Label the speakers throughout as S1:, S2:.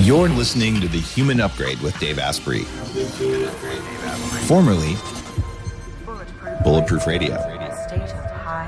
S1: You're listening to The Human Upgrade with Dave Asprey, formerly Bulletproof Radio.
S2: State of high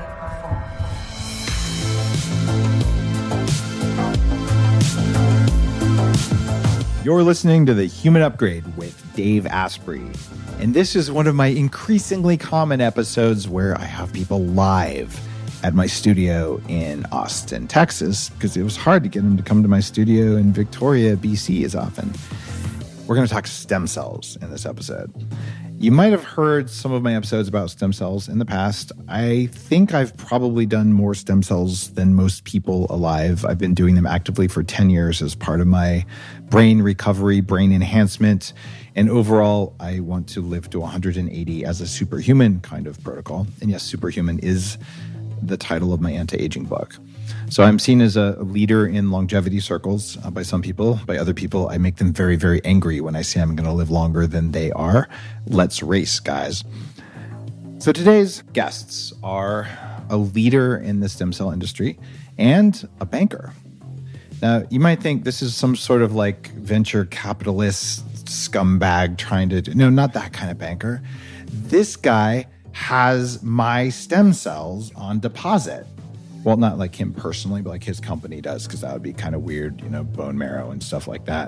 S2: performance.
S3: You're listening to The Human Upgrade with Dave Asprey. And this is one of my increasingly common episodes where I have people live at my studio in Austin, Texas, because it was hard to get them to come to my studio in Victoria, BC as often. We're going to talk stem cells in this episode. You might have heard some of my episodes about stem cells in the past. I think I've probably done more stem cells than most people alive. I've been doing them actively for 10 years as part of my brain recovery, brain enhancement, and overall, I want to live to 180 as a superhuman kind of protocol. And yes, superhuman is the title of my anti-aging book. So I'm seen as a leader in longevity circles by some people. By other people, I make them very, very angry when I say I'm going to live longer than they are. Let's race, guys. So today's guests are a leader in the stem cell industry and a banker. Now, you might think this is some sort of like venture capitalist scumbag trying to do, no, not that kind of banker. This guy has my stem cells on deposit. Well, not like him personally, but like his company does, because that would be kind of weird, bone marrow and stuff like that.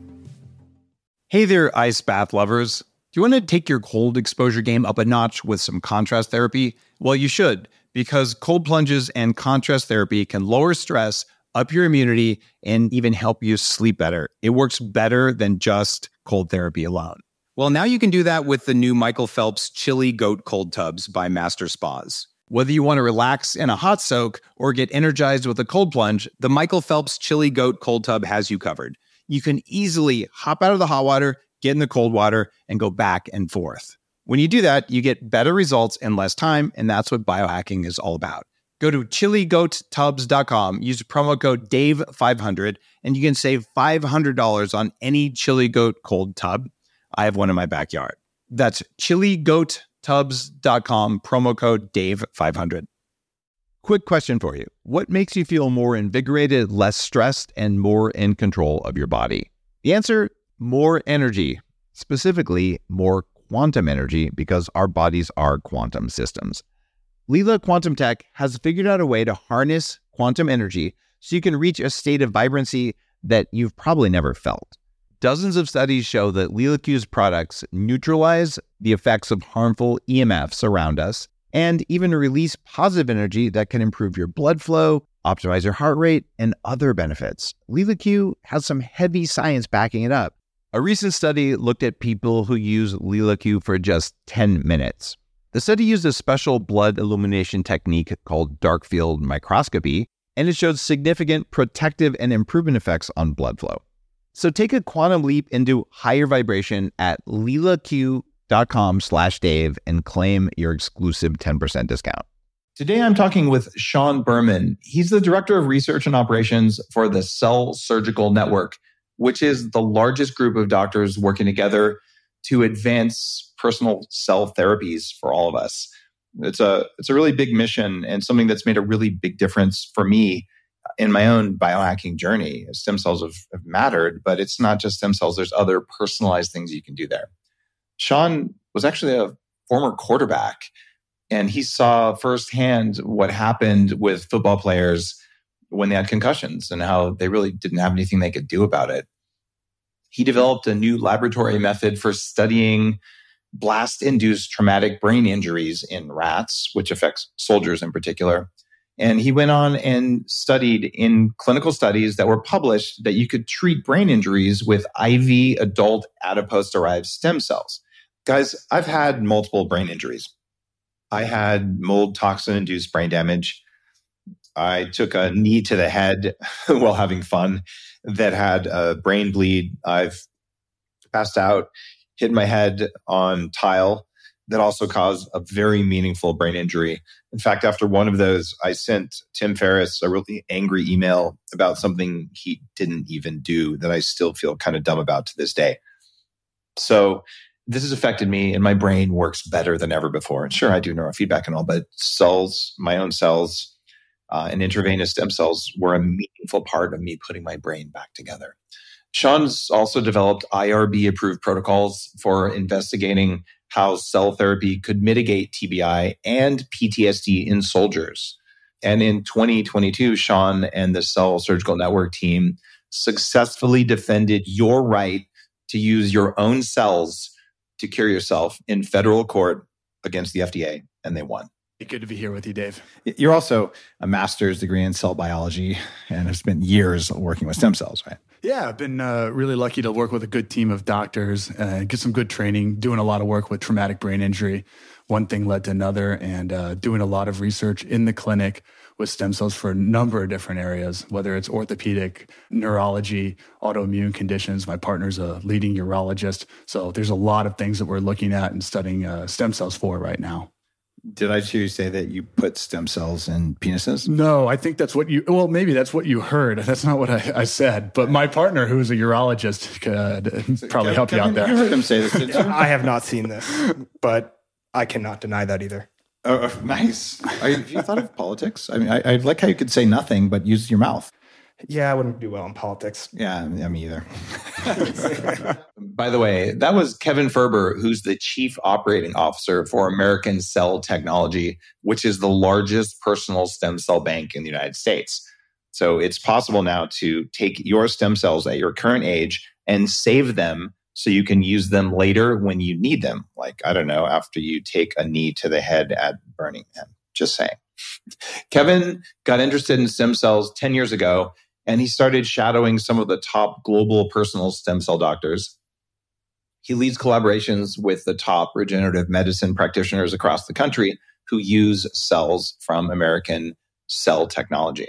S4: Hey there, ice bath lovers. Do you want to take your cold exposure game up a notch with some contrast therapy? Well, you should, because cold plunges and contrast therapy can lower stress, up your immunity, and even help you sleep better. It works better than just cold therapy alone. Well, now you can do that with the new Michael Phelps Chili Goat Cold Tubs by Master Spas. Whether you want to relax in a hot soak or get energized with a cold plunge, the Michael Phelps Chili Goat Cold Tub has you covered. You can easily hop out of the hot water, get in the cold water, and go back and forth. When you do that, you get better results in less time, and that's what biohacking is all about. Go to chiligoattubs.com, use promo code DAVE500, and you can save $500 on any Chili Goat Cold Tub. I have one in my backyard. That's chiligoattubs.com, promo code DAVE500. Quick question for you. What makes you feel more invigorated, less stressed, and more in control of your body? The answer, more energy. Specifically, more quantum energy, because our bodies are quantum systems. Leela Quantum Tech has figured out a way to harness quantum energy so you can reach a state of vibrancy that you've probably never felt. Dozens of studies show that LilaQ's products neutralize the effects of harmful EMFs around us and even release positive energy that can improve your blood flow, optimize your heart rate, and other benefits. LilaQ has some heavy science backing it up. A recent study looked at people who use LilaQ for just 10 minutes. The study used a special blood illumination technique called dark field microscopy, and it showed significant protective and improvement effects on blood flow. So take a quantum leap into higher vibration at lilaq.com/Dave and claim your exclusive 10% discount.
S3: Today, I'm talking with Sean Berman. He's the Director of Research and Operations for the Cell Surgical Network, which is the largest group of doctors working together to advance personal cell therapies for all of us. It's a really big mission and something that's made a really big difference for me in my own biohacking journey. Stem cells have mattered, but it's not just stem cells. There's other personalized things you can do there. Sean was actually a former quarterback, and he saw firsthand what happened with football players when they had concussions and how they really didn't have anything they could do about it. He developed a new laboratory method for studying blast-induced traumatic brain injuries in rats, which affects soldiers in particular. And he went on and studied in clinical studies that were published that you could treat brain injuries with IV adult adipose-derived stem cells. Guys, I've had multiple brain injuries. I had mold toxin-induced brain damage. I took a knee to the head while having fun that had a brain bleed. I've passed out, hit my head on tile that also caused a very meaningful brain injury. In fact, after one of those, I sent Tim Ferriss a really angry email about something he didn't even do that I still feel kind of dumb about to this day. So this has affected me, and my brain works better than ever before. And sure, I do neurofeedback and all, but cells, my own cells, and intravenous stem cells were a meaningful part of me putting my brain back together. Sean's also developed IRB-approved protocols for investigating how cell therapy could mitigate TBI and PTSD in soldiers. And in 2022, Sean and the Cell Surgical Network team successfully defended your right to use your own cells to cure yourself in federal court against the FDA, and they won.
S5: Good to be here with you, Dave.
S6: You're also a master's degree in cell biology and have spent years working with stem cells, right?
S5: Yeah, I've been really lucky to work with a good team of doctors and get some good training, doing a lot of work with traumatic brain injury. One thing led to another, and doing a lot of research in the clinic with stem cells for a number of different areas, whether it's orthopedic, neurology, autoimmune conditions. My partner's a leading urologist. So there's a lot of things that we're looking at and studying stem cells for right now.
S6: Did I hear you say that you put stem cells in penises?
S5: No, I think that's what maybe that's what you heard. That's not what I said. But my partner, who's a urologist, could probably help you out there.
S6: You heard him say this, didn't you?
S7: I have not seen this, but I cannot deny that either.
S6: Oh, nice. Have you thought of politics? I mean, I like how you could say nothing, but use your mouth.
S7: Yeah, I wouldn't do well in politics.
S6: Yeah, me either.
S3: By the way, that was Kevin Ferber, who's the chief operating officer for American Cell Technology, which is the largest personal stem cell bank in the United States. So it's possible now to take your stem cells at your current age and save them so you can use them later when you need them. Like, I don't know, after you take a knee to the head at Burning Man. Just saying. Kevin got interested in stem cells 10 years ago, and he started shadowing some of the top global personal stem cell doctors. He leads collaborations with the top regenerative medicine practitioners across the country who use cells from American Cell Technology.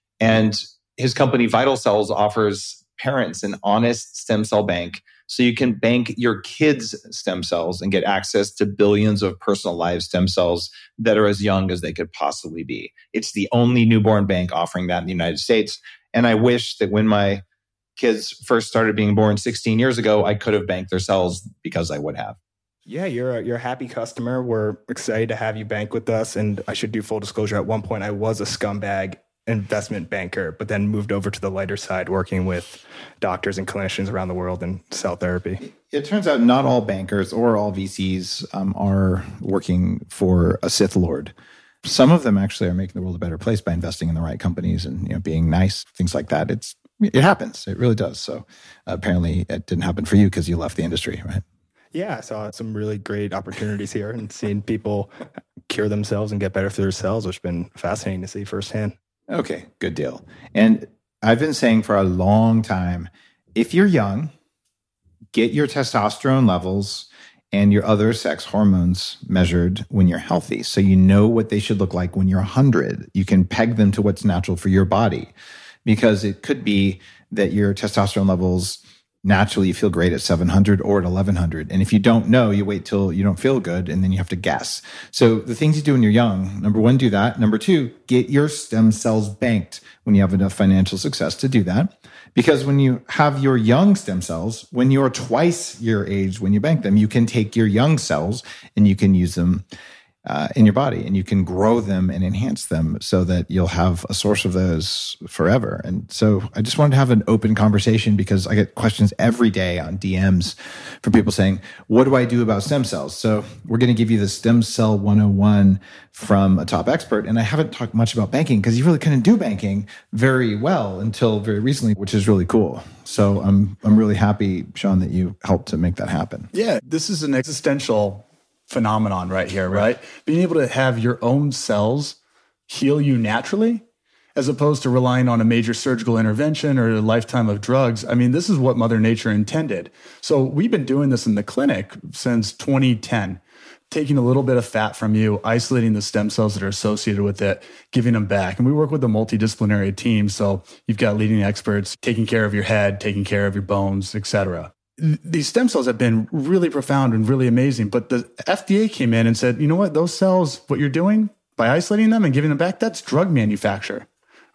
S3: And his company, Vital Cells, offers parents an honest stem cell bank so you can bank your kids' stem cells and get access to billions of personalized stem cells that are as young as they could possibly be. It's the only newborn bank offering that in the United States. And I wish that when my kids first started being born 16 years ago, I could have banked their cells, because I would have.
S7: Yeah, you're a happy customer. We're excited to have you bank with us. And I should do full disclosure. At one point, I was a scumbag investment banker, but then moved over to the lighter side, working with doctors and clinicians around the world in cell therapy.
S6: It turns out not all bankers or all VCs are working for a Sith Lord. Some of them actually are making the world a better place by investing in the right companies and being nice, things like that. It happens. It really does. So apparently it didn't happen for you because you left the industry, right?
S7: Yeah, I saw some really great opportunities here and seeing people cure themselves and get better for their cells, which has been fascinating to see firsthand.
S6: Okay, good deal. And I've been saying for a long time, if you're young, get your testosterone levels and your other sex hormones measured when you're healthy. So you know what they should look like when you're 100. You can peg them to what's natural for your body, because it could be that your testosterone levels naturally you feel great at 700 or at 1100. And if you don't know, you wait till you don't feel good and then you have to guess. So the things you do when you're young, number one, do that. Number two, get your stem cells banked when you have enough financial success to do that. Because when you have your young stem cells, when you're twice your age, when you bank them, you can take your young cells and you can use them in your body, and you can grow them and enhance them so that you'll have a source of those forever. And so I just wanted to have an open conversation, because I get questions every day on DMs from people saying, what do I do about stem cells? So we're going to give you the Stem Cell 101 from a top expert. And I haven't talked much about banking because you really couldn't do banking very well until very recently, which is really cool. So I'm really happy, Sean, that you helped to make that happen.
S5: Yeah, this is an existential phenomenon right here, right? Being able to have your own cells heal you naturally, as opposed to relying on a major surgical intervention or a lifetime of drugs. I mean, this is what Mother Nature intended. So we've been doing this in the clinic since 2010, taking a little bit of fat from you, isolating the stem cells that are associated with it, giving them back. And we work with a multidisciplinary team. So you've got leading experts taking care of your head, taking care of your bones, etc. These stem cells have been really profound and really amazing. But the FDA came in and said, you know what, those cells, what you're doing by isolating them and giving them back, that's drug manufacture.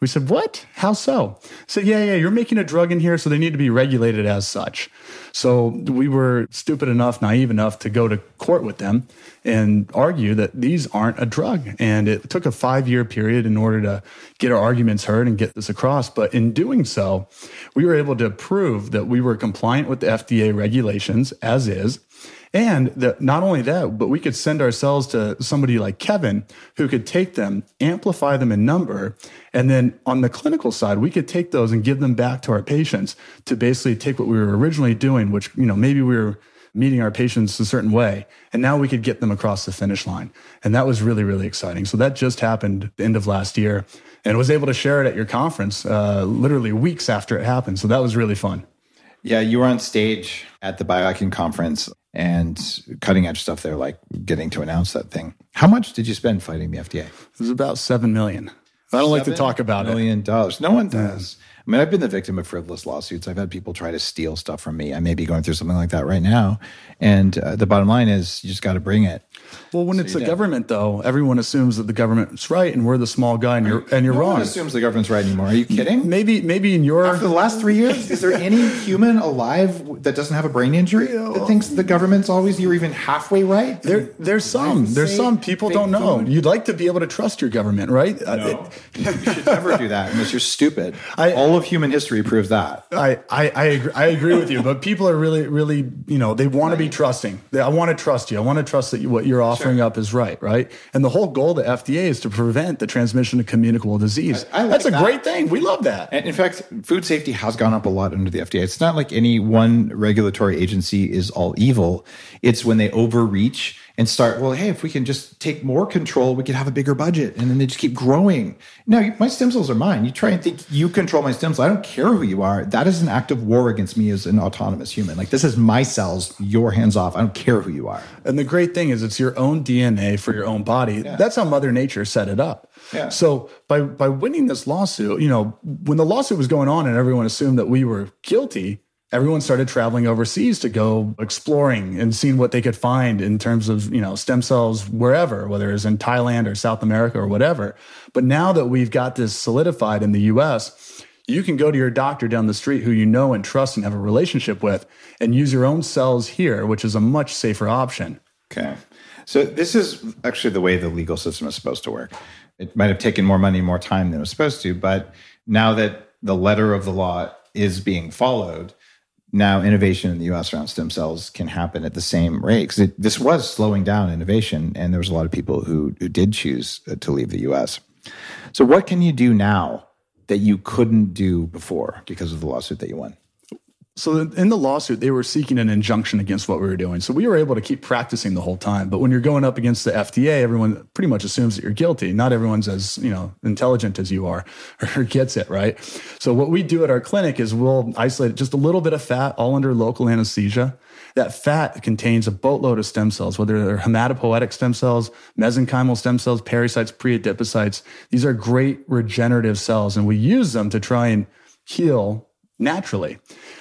S5: We said, what? How so? I said, yeah, you're making a drug in here, so they need to be regulated as such. So we were stupid enough, naive enough to go to court with them and argue that these aren't a drug. And it took a 5-year period in order to get our arguments heard and get this across. But in doing so, we were able to prove that we were compliant with the FDA regulations as is. And that not only that, but we could send our cells to somebody like Kevin who could take them, amplify them in number. And then on the clinical side, we could take those and give them back to our patients to basically take what we were originally doing, which, maybe we were meeting our patients a certain way. And now we could get them across the finish line. And that was really, really exciting. So that just happened at the end of last year and was able to share it at your conference literally weeks after it happened. So that was really fun.
S6: Yeah, you were on stage at the Biohacking conference and cutting edge stuff there, like getting to announce that thing. How much did you spend fighting the FDA?
S5: It was about $7 million. I don't like to talk about
S6: $7 million. No one does. I mean, I've been the victim of frivolous lawsuits. I've had people try to steal stuff from me. I may be going through something like that right now. And the bottom line is you just got to bring it.
S5: Well, when it's the government, though, everyone assumes that the government's right and we're the small guy and you're
S6: no
S5: wrong.
S6: No one assumes the government's right anymore. Are you kidding?
S5: Maybe in your...
S6: After the last 3 years, is there any human alive that doesn't have a brain injury that thinks the government's always, you're even halfway right?
S5: There's some people don't know. Food. You'd like to be able to trust your government, right?
S6: No. You should never do that unless you're stupid. All of human history proves that.
S5: I agree with you, but people are really, really, they want to be trusting. I want to trust you. I want to trust that what you're offering up is right? And the whole goal of the FDA is to prevent the transmission of communicable disease. That's a great thing. We love that.
S6: And in fact, food safety has gone up a lot under the FDA. It's not like any one regulatory agency is all evil. It's when they overreach and start, well, hey, if we can just take more control, we could have a bigger budget. And then they just keep growing. No, my stem cells are mine. You try and think you control my stem cells. I don't care who you are. That is an act of war against me as an autonomous human. Like, this is my cells, your hands off. I don't care who you are.
S5: And the great thing is it's your own DNA for your own body. Yeah. That's how Mother Nature set it up.
S6: Yeah.
S5: So by winning this lawsuit, when the lawsuit was going on and everyone assumed that we were guilty, everyone started traveling overseas to go exploring and seeing what they could find in terms of, stem cells wherever, whether it's in Thailand or South America or whatever. But now that we've got this solidified in the US, you can go to your doctor down the street who you know and trust and have a relationship with and use your own cells here, which is a much safer option.
S6: Okay. So this is actually the way the legal system is supposed to work. It might have taken more money, more time than it was supposed to, but now that the letter of the law is being followed, now innovation in the U.S. around stem cells can happen at the same rate. Because this was slowing down innovation, and there was a lot of people who did choose to leave the U.S. So what can you do now that you couldn't do before because of the lawsuit that you won?
S5: So in the lawsuit, they were seeking an injunction against what we were doing. So we were able to keep practicing the whole time. But when you're going up against the FDA, everyone pretty much assumes that you're guilty. Not everyone's as intelligent as you are or gets it, right? So what we do at our clinic is we'll isolate just a little bit of fat, all under local anesthesia. That fat contains a boatload of stem cells, whether they're hematopoietic stem cells, mesenchymal stem cells, pericytes, preadipocytes. These are great regenerative cells, and we use them to try and heal naturally.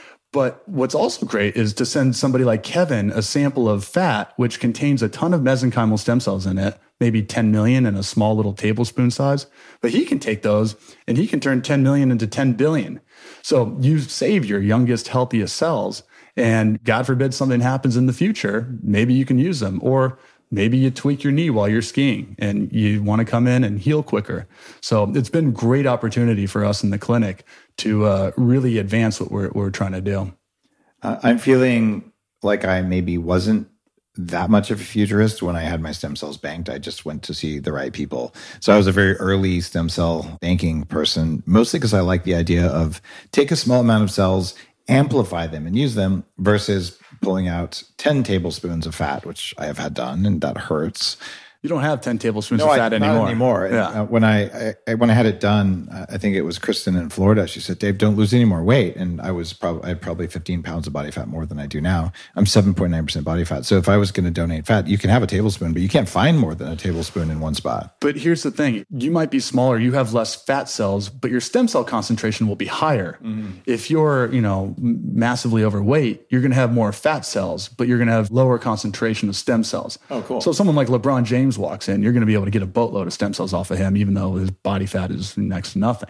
S5: But what's also great is to send somebody like Kevin a sample of fat, which contains a ton of mesenchymal stem cells in it, maybe 10 million in a small little tablespoon size. But he can take those and he can turn 10 million into 10 billion. So you save your youngest, healthiest cells. And God forbid something happens in the future, maybe you can use them. Or maybe you tweak your knee while you're skiing and you want to come in and heal quicker. So it's been a great opportunity for us in the clinic to really advance what we're trying to do.
S6: I'm feeling like I maybe wasn't that much of a futurist when I had my stem cells banked. I just went to see the right people. So I was a very early stem cell banking person, mostly because I like the idea of take a small amount of cells, amplify them and use them versus pulling out 10 tablespoons of fat, which I have had done, and that hurts.
S5: You don't have 10 tablespoons of fat anymore.
S6: Not anymore.
S5: Yeah.
S6: When I had it done, I think it was Kristen in Florida. She said, "Dave, don't lose any more weight." And I had probably 15 pounds of body fat more than I do now. I'm 7.9% body fat. So if I was going to donate fat, you can have a tablespoon, but you can't find more than a tablespoon in one spot.
S5: But here's the thing. You might be smaller. You have less fat cells, but your stem cell concentration will be higher. Mm-hmm. If you're, massively overweight, you're going to have more fat cells, but you're going to have lower concentration of stem cells.
S6: Oh, cool.
S5: So someone like LeBron James walks in, you're going to be able to get a boatload of stem cells off of him, even though his body fat is next to nothing.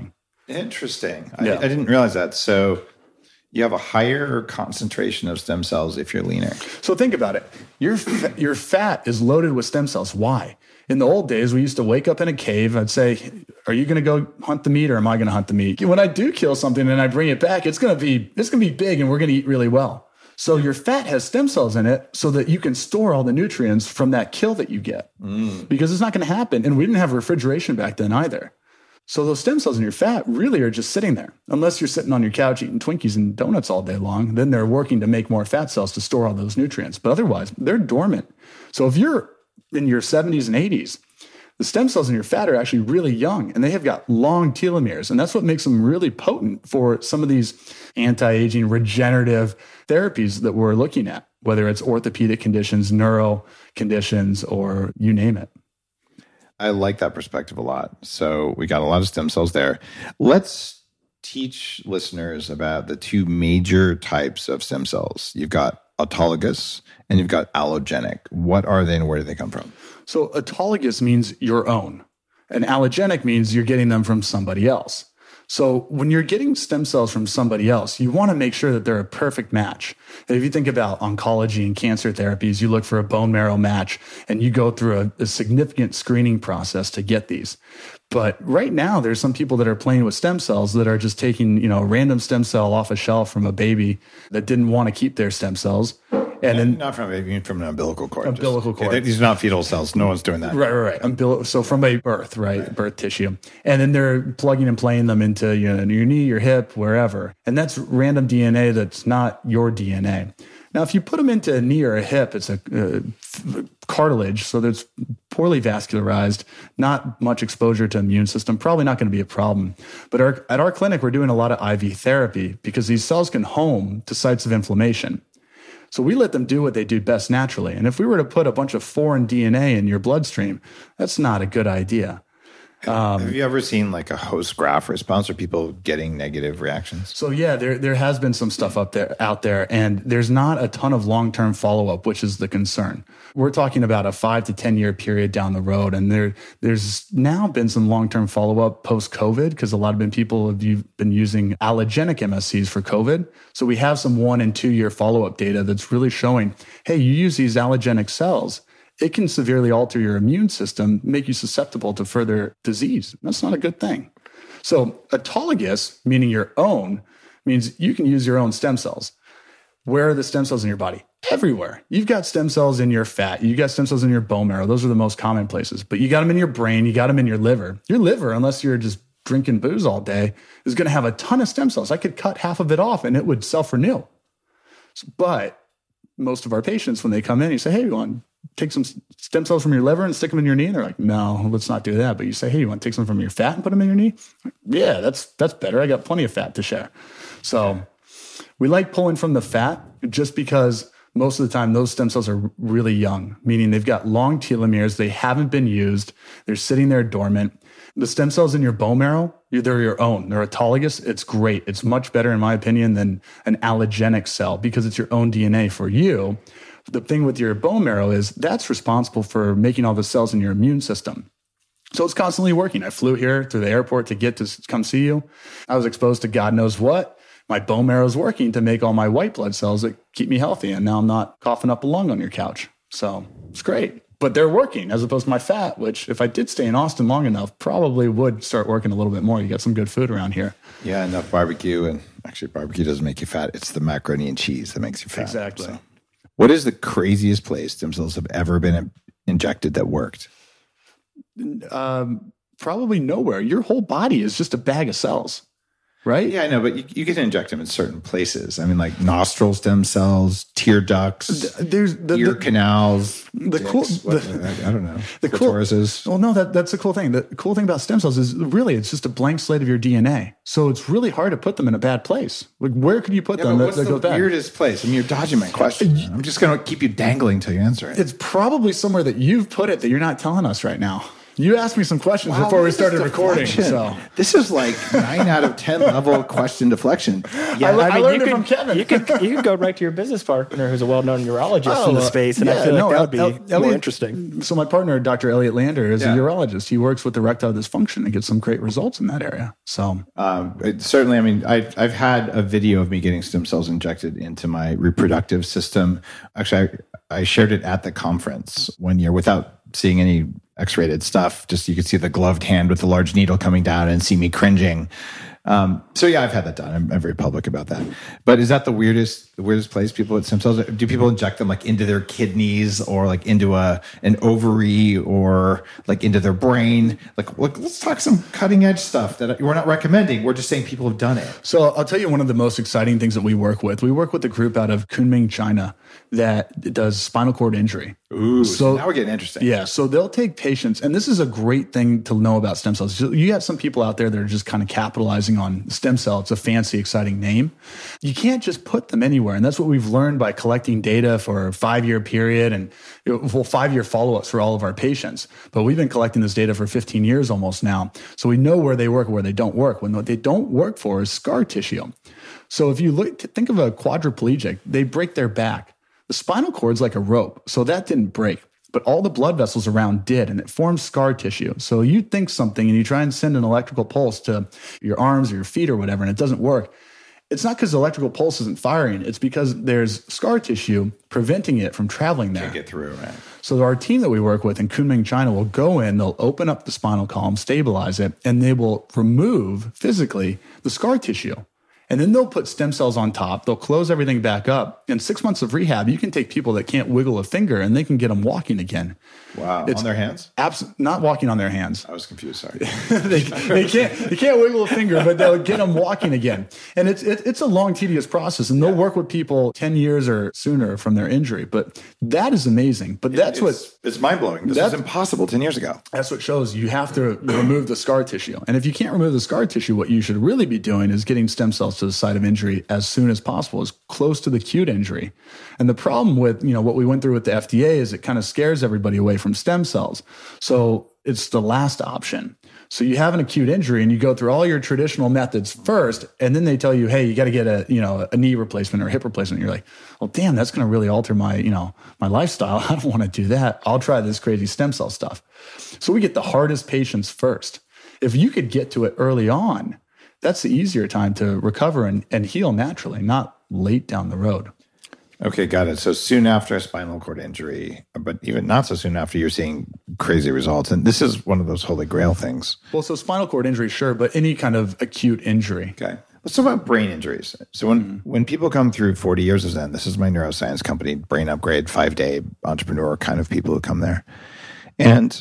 S6: Interesting.
S5: Yeah.
S6: I didn't realize that. So you have a higher concentration of stem cells if you're leaner.
S5: So think about it. Your fat is loaded with stem cells. Why? In the old days, we used to wake up in a cave. I'd say, are you going to go hunt the meat or am I going to hunt the meat? When I do kill something and I bring it back, it's going to be big and we're going to eat really well. So your fat has stem cells in it so that you can store all the nutrients from that kill that you get because it's not going to happen. And we didn't have refrigeration back then either. So those stem cells in your fat really are just sitting there. Unless you're sitting on your couch eating Twinkies and donuts all day long, then they're working to make more fat cells to store all those nutrients. But otherwise, they're dormant. So if you're in your 70s and 80s, the stem cells in your fat are actually really young and they have got long telomeres. And that's what makes them really potent for some of these anti-aging regenerative therapies that we're looking at, whether it's orthopedic conditions, neuro conditions, or you name it.
S6: I like that perspective a lot. So we got a lot of stem cells there. Let's teach listeners about the two major types of stem cells. You've got autologous and you've got allogenic. What are they and where do they come from?
S5: So autologous means your own, and allogenic means you're getting them from somebody else. So when you're getting stem cells from somebody else, you want to make sure that they're a perfect match. And if you think about oncology and cancer therapies, you look for a bone marrow match and you go through a significant screening process to get these. But right now, there's some people that are playing with stem cells that are just taking, a random stem cell off a shelf from a baby that didn't want to keep their stem cells. And then
S6: not from a baby, from an umbilical cord.
S5: Umbilical cord.
S6: These are not fetal cells. No one's doing that.
S5: Right. So from a birth, right? Birth tissue. And then they're plugging and playing them into your knee, your hip, wherever. And that's random DNA that's not your DNA. Now, if you put them into a knee or a hip, it's a cartilage, so that's poorly vascularized, not much exposure to immune system, probably not going to be a problem. But at our clinic, we're doing a lot of IV therapy because these cells can home to sites of inflammation. So we let them do what they do best naturally. And if we were to put a bunch of foreign DNA in your bloodstream, that's not a good idea.
S6: Have you ever seen like a host graft response or people getting negative reactions?
S5: So yeah, there has been some stuff out there, and there's not a ton of long-term follow-up, which is the concern. We're talking about a 5 to 10 year period down the road, and there's now been some long-term follow-up post-COVID because a lot of people have been using allogenic MSCs for COVID. So we have some 1 and 2 year follow-up data that's really showing, hey, you use these allogenic cells, it can severely alter your immune system, make you susceptible to further disease. That's not a good thing. So autologous, meaning your own, means you can use your own stem cells. Where are the stem cells in your body? Everywhere. You've got stem cells in your fat. You've got stem cells in your bone marrow. Those are the most common places. But you got them in your brain. You got them in your liver. Your liver, unless you're just drinking booze all day, is going to have a ton of stem cells. I could cut half of it off and it would self-renew. But most of our patients, when they come in, you say, hey, you want to take some stem cells from your liver and stick them in your knee? And they're like, no, let's not do that. But you say, hey, you want to take some from your fat and put them in your knee? Yeah, that's better. I got plenty of fat to share. So we like pulling from the fat just because most of the time those stem cells are really young, meaning they've got long telomeres. They haven't been used. They're sitting there dormant. The stem cells in your bone marrow, they're your own. They're autologous. It's great. It's much better, in my opinion, than an allogenic cell because it's your own DNA for you. The thing with your bone marrow is that's responsible for making all the cells in your immune system. So it's constantly working. I flew here to the airport to come see you. I was exposed to God knows what. My bone marrow is working to make all my white blood cells that keep me healthy. And now I'm not coughing up a lung on your couch. So it's great. But they're working as opposed to my fat, which if I did stay in Austin long enough, probably would start working a little bit more. You got some good food around here.
S6: Yeah, enough barbecue. And actually, barbecue doesn't make you fat. It's the macaroni and cheese that makes you fat.
S5: Exactly.
S6: So. What is the craziest place stem cells have ever been injected that worked?
S5: Probably nowhere. Your whole body is just a bag of cells, right?
S6: Yeah, I know, but you can inject them in certain places. I mean, like nostril stem cells, tear ducts,
S5: there's
S6: ear canals.
S5: I don't know.
S6: Clitorises.
S5: Well, no, that's the cool thing. The cool thing about stem cells is really it's just a blank slate of your DNA. So it's really hard to put them in a bad place. Like, where could you put them?
S6: What's the weirdest place? I mean, you're dodging my question. I'm just going to keep you dangling till you answer it.
S5: It's probably somewhere that you've put it that you're not telling us right now. You asked me some questions before we started recording. So
S6: this is like 9 out of 10 level question deflection.
S5: Yeah, I learned it from Kevin.
S7: You could go right to your business partner, who's a well-known urologist in the space, and I feel like that would be more interesting.
S5: So my partner, Dr. Elliot Lander, is a urologist. He works with erectile dysfunction and gets some great results in that area. So
S6: certainly, I mean, I've had a video of me getting stem cells injected into my reproductive system. Actually, I shared it at the conference one year without seeing any X-rated stuff. Just you could see the gloved hand with the large needle coming down and see me cringing. So yeah, I've had that done. I'm very public about that. But is that the weirdest place people with stem cells? Do people inject them like into their kidneys or like into an ovary or like into their brain? Like let's talk some cutting edge stuff that we're not recommending. We're just saying people have done it.
S5: So I'll tell you one of the most exciting things that we work with. We work with a group out of Kunming, China that does spinal cord injury.
S6: Ooh, so now we're getting interesting.
S5: Yeah, so they'll take patients, and this is a great thing to know about stem cells. You got some people out there that are just kind of capitalizing on stem cell. It's a fancy, exciting name. You can't just put them anywhere, and that's what we've learned by collecting data for a 5-year period and 5-year follow-ups for all of our patients. But we've been collecting this data for 15 years almost now, so we know where they work and where they don't work. When what they don't work for is scar tissue. So if you think of a quadriplegic, they break their back. The spinal cord's like a rope, so that didn't break, but all the blood vessels around did, and it forms scar tissue. So you think something and you try and send an electrical pulse to your arms or your feet or whatever, and it doesn't work. It's not because the electrical pulse isn't firing. It's because there's scar tissue preventing it from traveling there.
S6: Can't get through, right?
S5: So our team that we work with in Kunming, China will go in, they'll open up the spinal column, stabilize it, and they will remove physically the scar tissue. And then they'll put stem cells on top. They'll close everything back up. In 6 months of rehab, you can take people that can't wiggle a finger and they can get them walking again.
S6: Wow. On their hands?
S5: Not walking on their hands.
S6: I was confused. Sorry.
S5: they can't wiggle a finger, but they'll get them walking again. And it's a long, tedious process. And they'll work with people 10 years or sooner from their injury. But that is amazing. But
S6: it's mind blowing. This was impossible 10 years ago.
S5: That's what shows you have to remove the scar tissue. And if you can't remove the scar tissue, what you should really be doing is getting stem cells to the site of injury as soon as possible, as close to the acute injury. And the problem with, what we went through with the FDA is it kind of scares everybody away from stem cells. So it's the last option. So you have an acute injury and you go through all your traditional methods first, and then they tell you, hey, you got to get a knee replacement or a hip replacement. And you're like, well, damn, that's going to really alter my lifestyle. I don't want to do that. I'll try this crazy stem cell stuff. So we get the hardest patients first. If you could get to it early on, that's the easier time to recover and heal naturally, not late down the road.
S6: Okay, got it. So soon after a spinal cord injury, but even not so soon after, you're seeing crazy results. And this is one of those holy grail things.
S5: Well, so spinal cord injury, sure, but any kind of acute injury.
S6: Okay. Let's talk about brain injuries. So when people come through 40 years of Zen, this is my neuroscience company, Brain Upgrade, 5-day entrepreneur kind of people who come there. And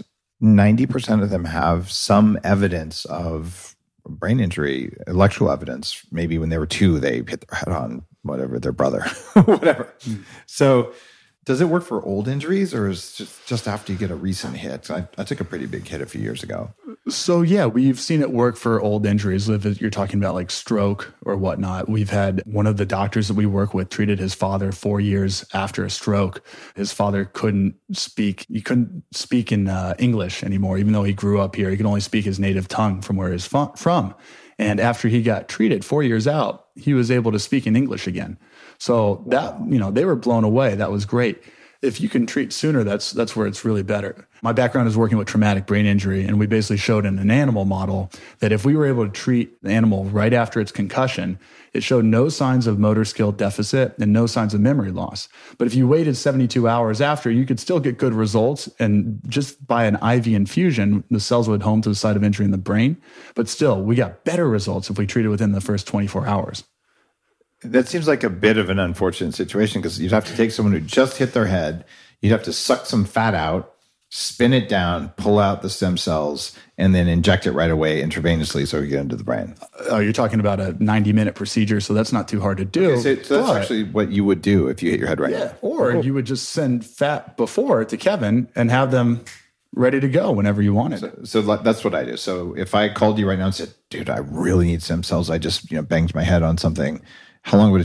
S6: 90% of them have some evidence of brain injury, electrical evidence. Maybe when they were 2, they hit their head on their brother, whatever. So does it work for old injuries, or is it just after you get a recent hit? I took a pretty big hit a few years ago.
S5: So yeah, we've seen it work for old injuries. If you're talking about like stroke or whatnot, we've had one of the doctors that we work with treated his father 4 years after a stroke. His father couldn't speak. He couldn't speak in English anymore, even though he grew up here. He could only speak his native tongue from where he's from. And after he got treated 4 years out, he was able to speak in English again. So that, they were blown away. That was great. If you can treat sooner, that's where it's really better. My background is working with traumatic brain injury, and we basically showed in an animal model that if we were able to treat the animal right after its concussion, it showed no signs of motor skill deficit and no signs of memory loss. But if you waited 72 hours after, you could still get good results, and just by an IV infusion, the cells would home to the site of injury in the brain. But still, we got better results if we treated within the first 24 hours.
S6: That seems like a bit of an unfortunate situation, because you'd have to take someone who just hit their head, you'd have to suck some fat out, spin it down, pull out the stem cells, and then inject it right away intravenously so you get into the brain.
S5: Oh, you're talking about a 90-minute procedure, so that's not too hard to do.
S6: Okay, so that's actually what you would do if you hit your head right now.
S5: Or you would just send fat before to Kevin and have them ready to go whenever you wanted.
S6: So that's what I do. So if I called you right now and said, dude, I really need stem cells, I just banged my head on something, how long would it take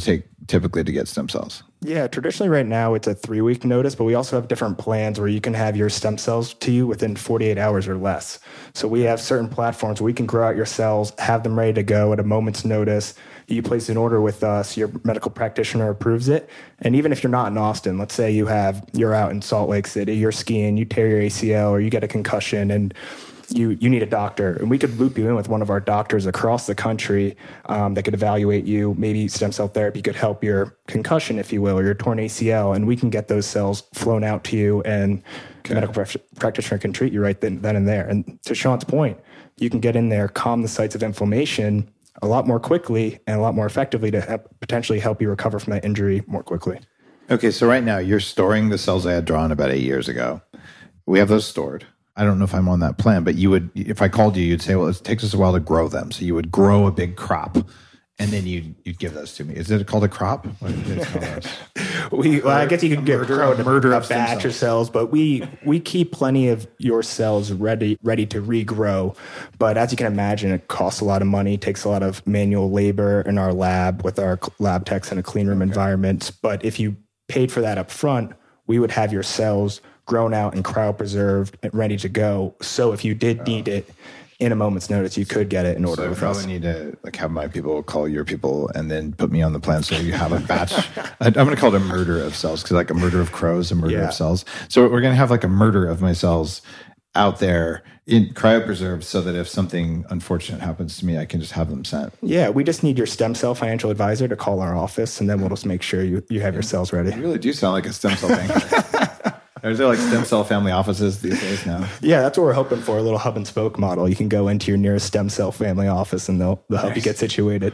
S6: typically to get stem cells?
S7: Yeah, traditionally right now it's a 3-week notice, but we also have different plans where you can have your stem cells to you within 48 hours or less. So we have certain platforms where we can grow out your cells, have them ready to go at a moment's notice. You place an order with us, your medical practitioner approves it. And even if you're not in Austin, let's say you're out in Salt Lake City, you're skiing, you tear your ACL or you get a concussion and you need a doctor, and we could loop you in with one of our doctors across the country that could evaluate you. Maybe stem cell therapy could help your concussion, if you will, or your torn ACL, and we can get those cells flown out to you, and the medical practitioner can treat you right then and there. And to Sean's point, you can get in there, calm the sites of inflammation a lot more quickly and a lot more effectively to potentially help you recover from that injury more quickly.
S6: Okay, so right now you're storing the cells I had drawn about 8 years ago. We have those stored. I don't know if I'm on that plan, but you would, if I called you, you'd say, well, it takes us a while to grow them. So you would grow a big crop and then you'd give those to me. Is it called a crop? What do you guys call those?
S7: Well, I guess you could grow a batch of cells, but we keep plenty of your cells ready to regrow. But as you can imagine, it costs a lot of money, takes a lot of manual labor in our lab with our lab techs in a clean room environment. But if you paid for that up front, we would have your cells grown out and cryopreserved and ready to go. So if you did need it in a moment's notice, you could get it in order with us. I probably
S6: need to have my people call your people and then put me on the plan so you have a batch. I'm going to call it a murder of cells, because like a murder of crows, a murder of cells. So we're going to have like a murder of my cells out there in cryopreserved so that if something unfortunate happens to me, I can just have them sent.
S7: Yeah, we just need your stem cell financial advisor to call our office, and then we'll just make sure you have your cells ready.
S6: You really do sound like a stem cell banker. Is there like stem cell family offices these days now?
S7: Yeah, that's what we're hoping for, a little hub and spoke model. You can go into your nearest stem cell family office and they'll help you get situated.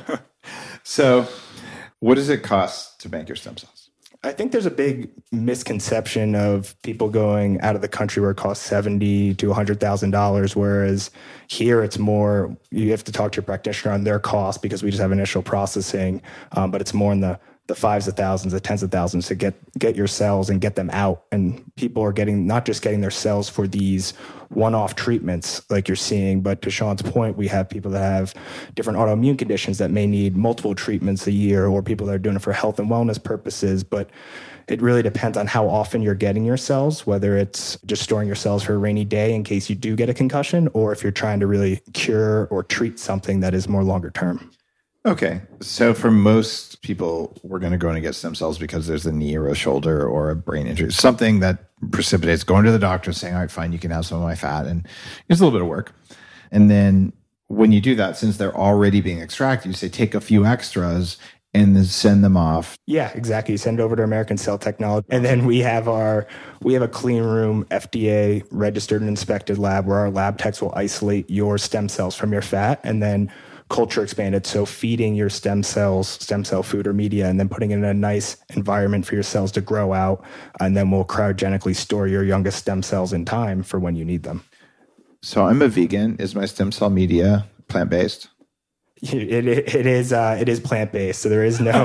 S6: So what does it cost to bank your stem cells?
S7: I think there's a big misconception of people going out of the country where it costs $70,000 to $100,000, whereas here it's more, you have to talk to your practitioner on their cost because we just have initial processing, but it's more in the fives of thousands, the tens of thousands to get your cells and get them out. And people are not just getting their cells for these one-off treatments like you're seeing, but to Sean's point, we have people that have different autoimmune conditions that may need multiple treatments a year, or people that are doing it for health and wellness purposes. But it really depends on how often you're getting your cells, whether it's just storing your cells for a rainy day in case you do get a concussion, or if you're trying to really cure or treat something that is more longer term.
S6: Okay. So for most people, we're going to go in and get stem cells because there's a knee or a shoulder or a brain injury, something that precipitates going to the doctor and saying, all right, fine, you can have some of my fat. And it's a little bit of work. And then when you do that, since they're already being extracted, you say, take a few extras and then send them off.
S7: Yeah, exactly. You send it over to American Cell Technology. And then we have a clean room, FDA registered and inspected lab where our lab techs will isolate your stem cells from your fat and then culture expanded. So feeding your stem cell food or media, and then putting it in a nice environment for your cells to grow out. And then we'll cryogenically store your youngest stem cells in time for when you need them.
S6: So I'm a vegan. Is my stem cell media plant-based?
S7: It is plant-based. So there is no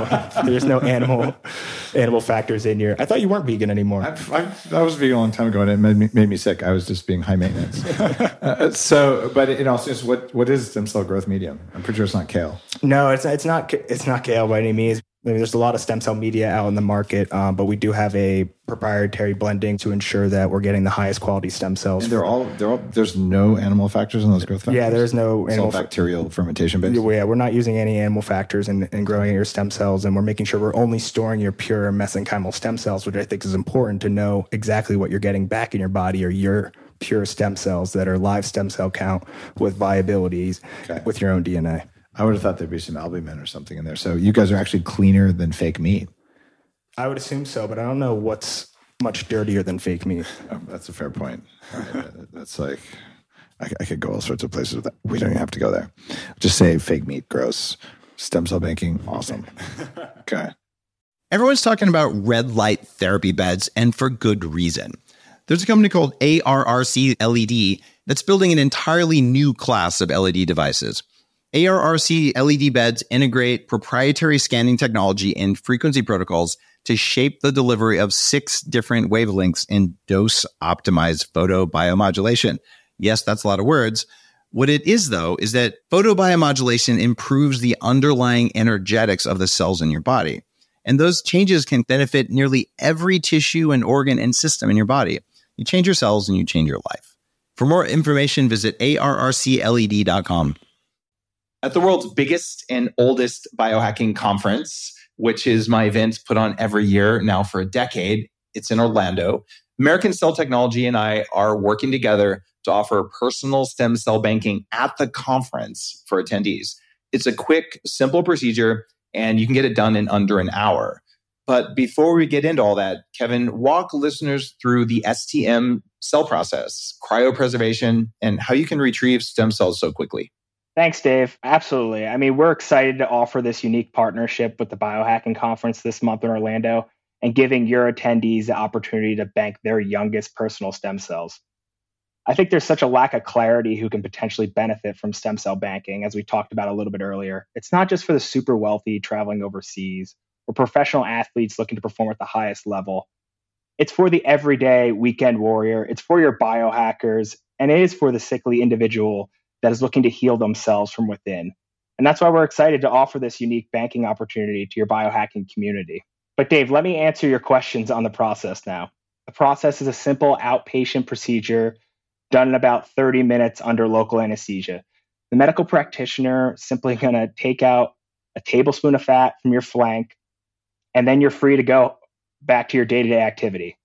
S7: animal factors in your. I thought you weren't vegan anymore.
S6: I was vegan a long time ago, and it made me sick. I was just being high maintenance. But in all seriousness, what is stem cell growth medium? I'm pretty sure it's not kale.
S7: No, it's not kale by any means. I mean, there's a lot of stem cell media out in the market, but we do have a proprietary blending to ensure that we're getting the highest quality stem cells.
S6: And they're all. There's no animal factors in those growth factors.
S7: Yeah, there's no animal
S6: bacterial fermentation based.
S7: Yeah, we're not using any animal factors in growing your stem cells, and we're making sure we're only storing your pure mesenchymal stem cells, which I think is important to know exactly what you're getting back in your body, or your pure stem cells that are live stem cell count with viabilities with your own DNA.
S6: I would have thought there'd be some albumin or something in there. So you guys are actually cleaner than fake meat.
S7: I would assume so, but I don't know what's much dirtier than fake meat.
S6: Oh, that's a fair point. That's like, I could go all sorts of places with that. We don't even have to go there. Just say fake meat, gross. Stem cell banking, awesome. Okay.
S4: Everyone's talking about red light therapy beds, and for good reason. There's a company called ARRC LED that's building an entirely new class of LED devices. ARRC LED beds integrate proprietary scanning technology and frequency protocols to shape the delivery of 6 different wavelengths in dose-optimized photobiomodulation. Yes, that's a lot of words,
S1: What it is, though, is that photobiomodulation improves the underlying energetics of the cells in your body. And those changes can benefit nearly every tissue and organ and system in your body. You change your cells and you change your life. For more information, visit arrcled.com.
S3: At the world's biggest and oldest biohacking conference, which is my event put on every year now for a decade, it's in Orlando. American Cell Technology and I are working together to offer personal stem cell banking at the conference for attendees. It's a quick, simple procedure, and you can get it done in under an hour. But before we get into all that, Kevin, walk listeners through the STM cell process, cryopreservation, and how you can retrieve stem cells so quickly.
S8: Thanks, Dave. Absolutely. I mean, we're excited to offer this unique partnership with the Biohacking Conference this month in Orlando and giving your attendees the opportunity to bank their youngest personal stem cells. I think there's such a lack of clarity who can potentially benefit from stem cell banking, as we talked about a little bit earlier. It's not just for the super wealthy traveling overseas or professional athletes looking to perform at the highest level. It's for the everyday weekend warrior. It's for your biohackers, and it is for the sickly individual that is looking to heal themselves from within. And that's why we're excited to offer this unique banking opportunity to your biohacking community. But Dave, let me answer your questions on the process now. The process is a simple outpatient procedure done in about 30 minutes under local anesthesia. The medical practitioner is simply going to take out a tablespoon of fat from your flank, and then you're free to go back to your day-to-day activity.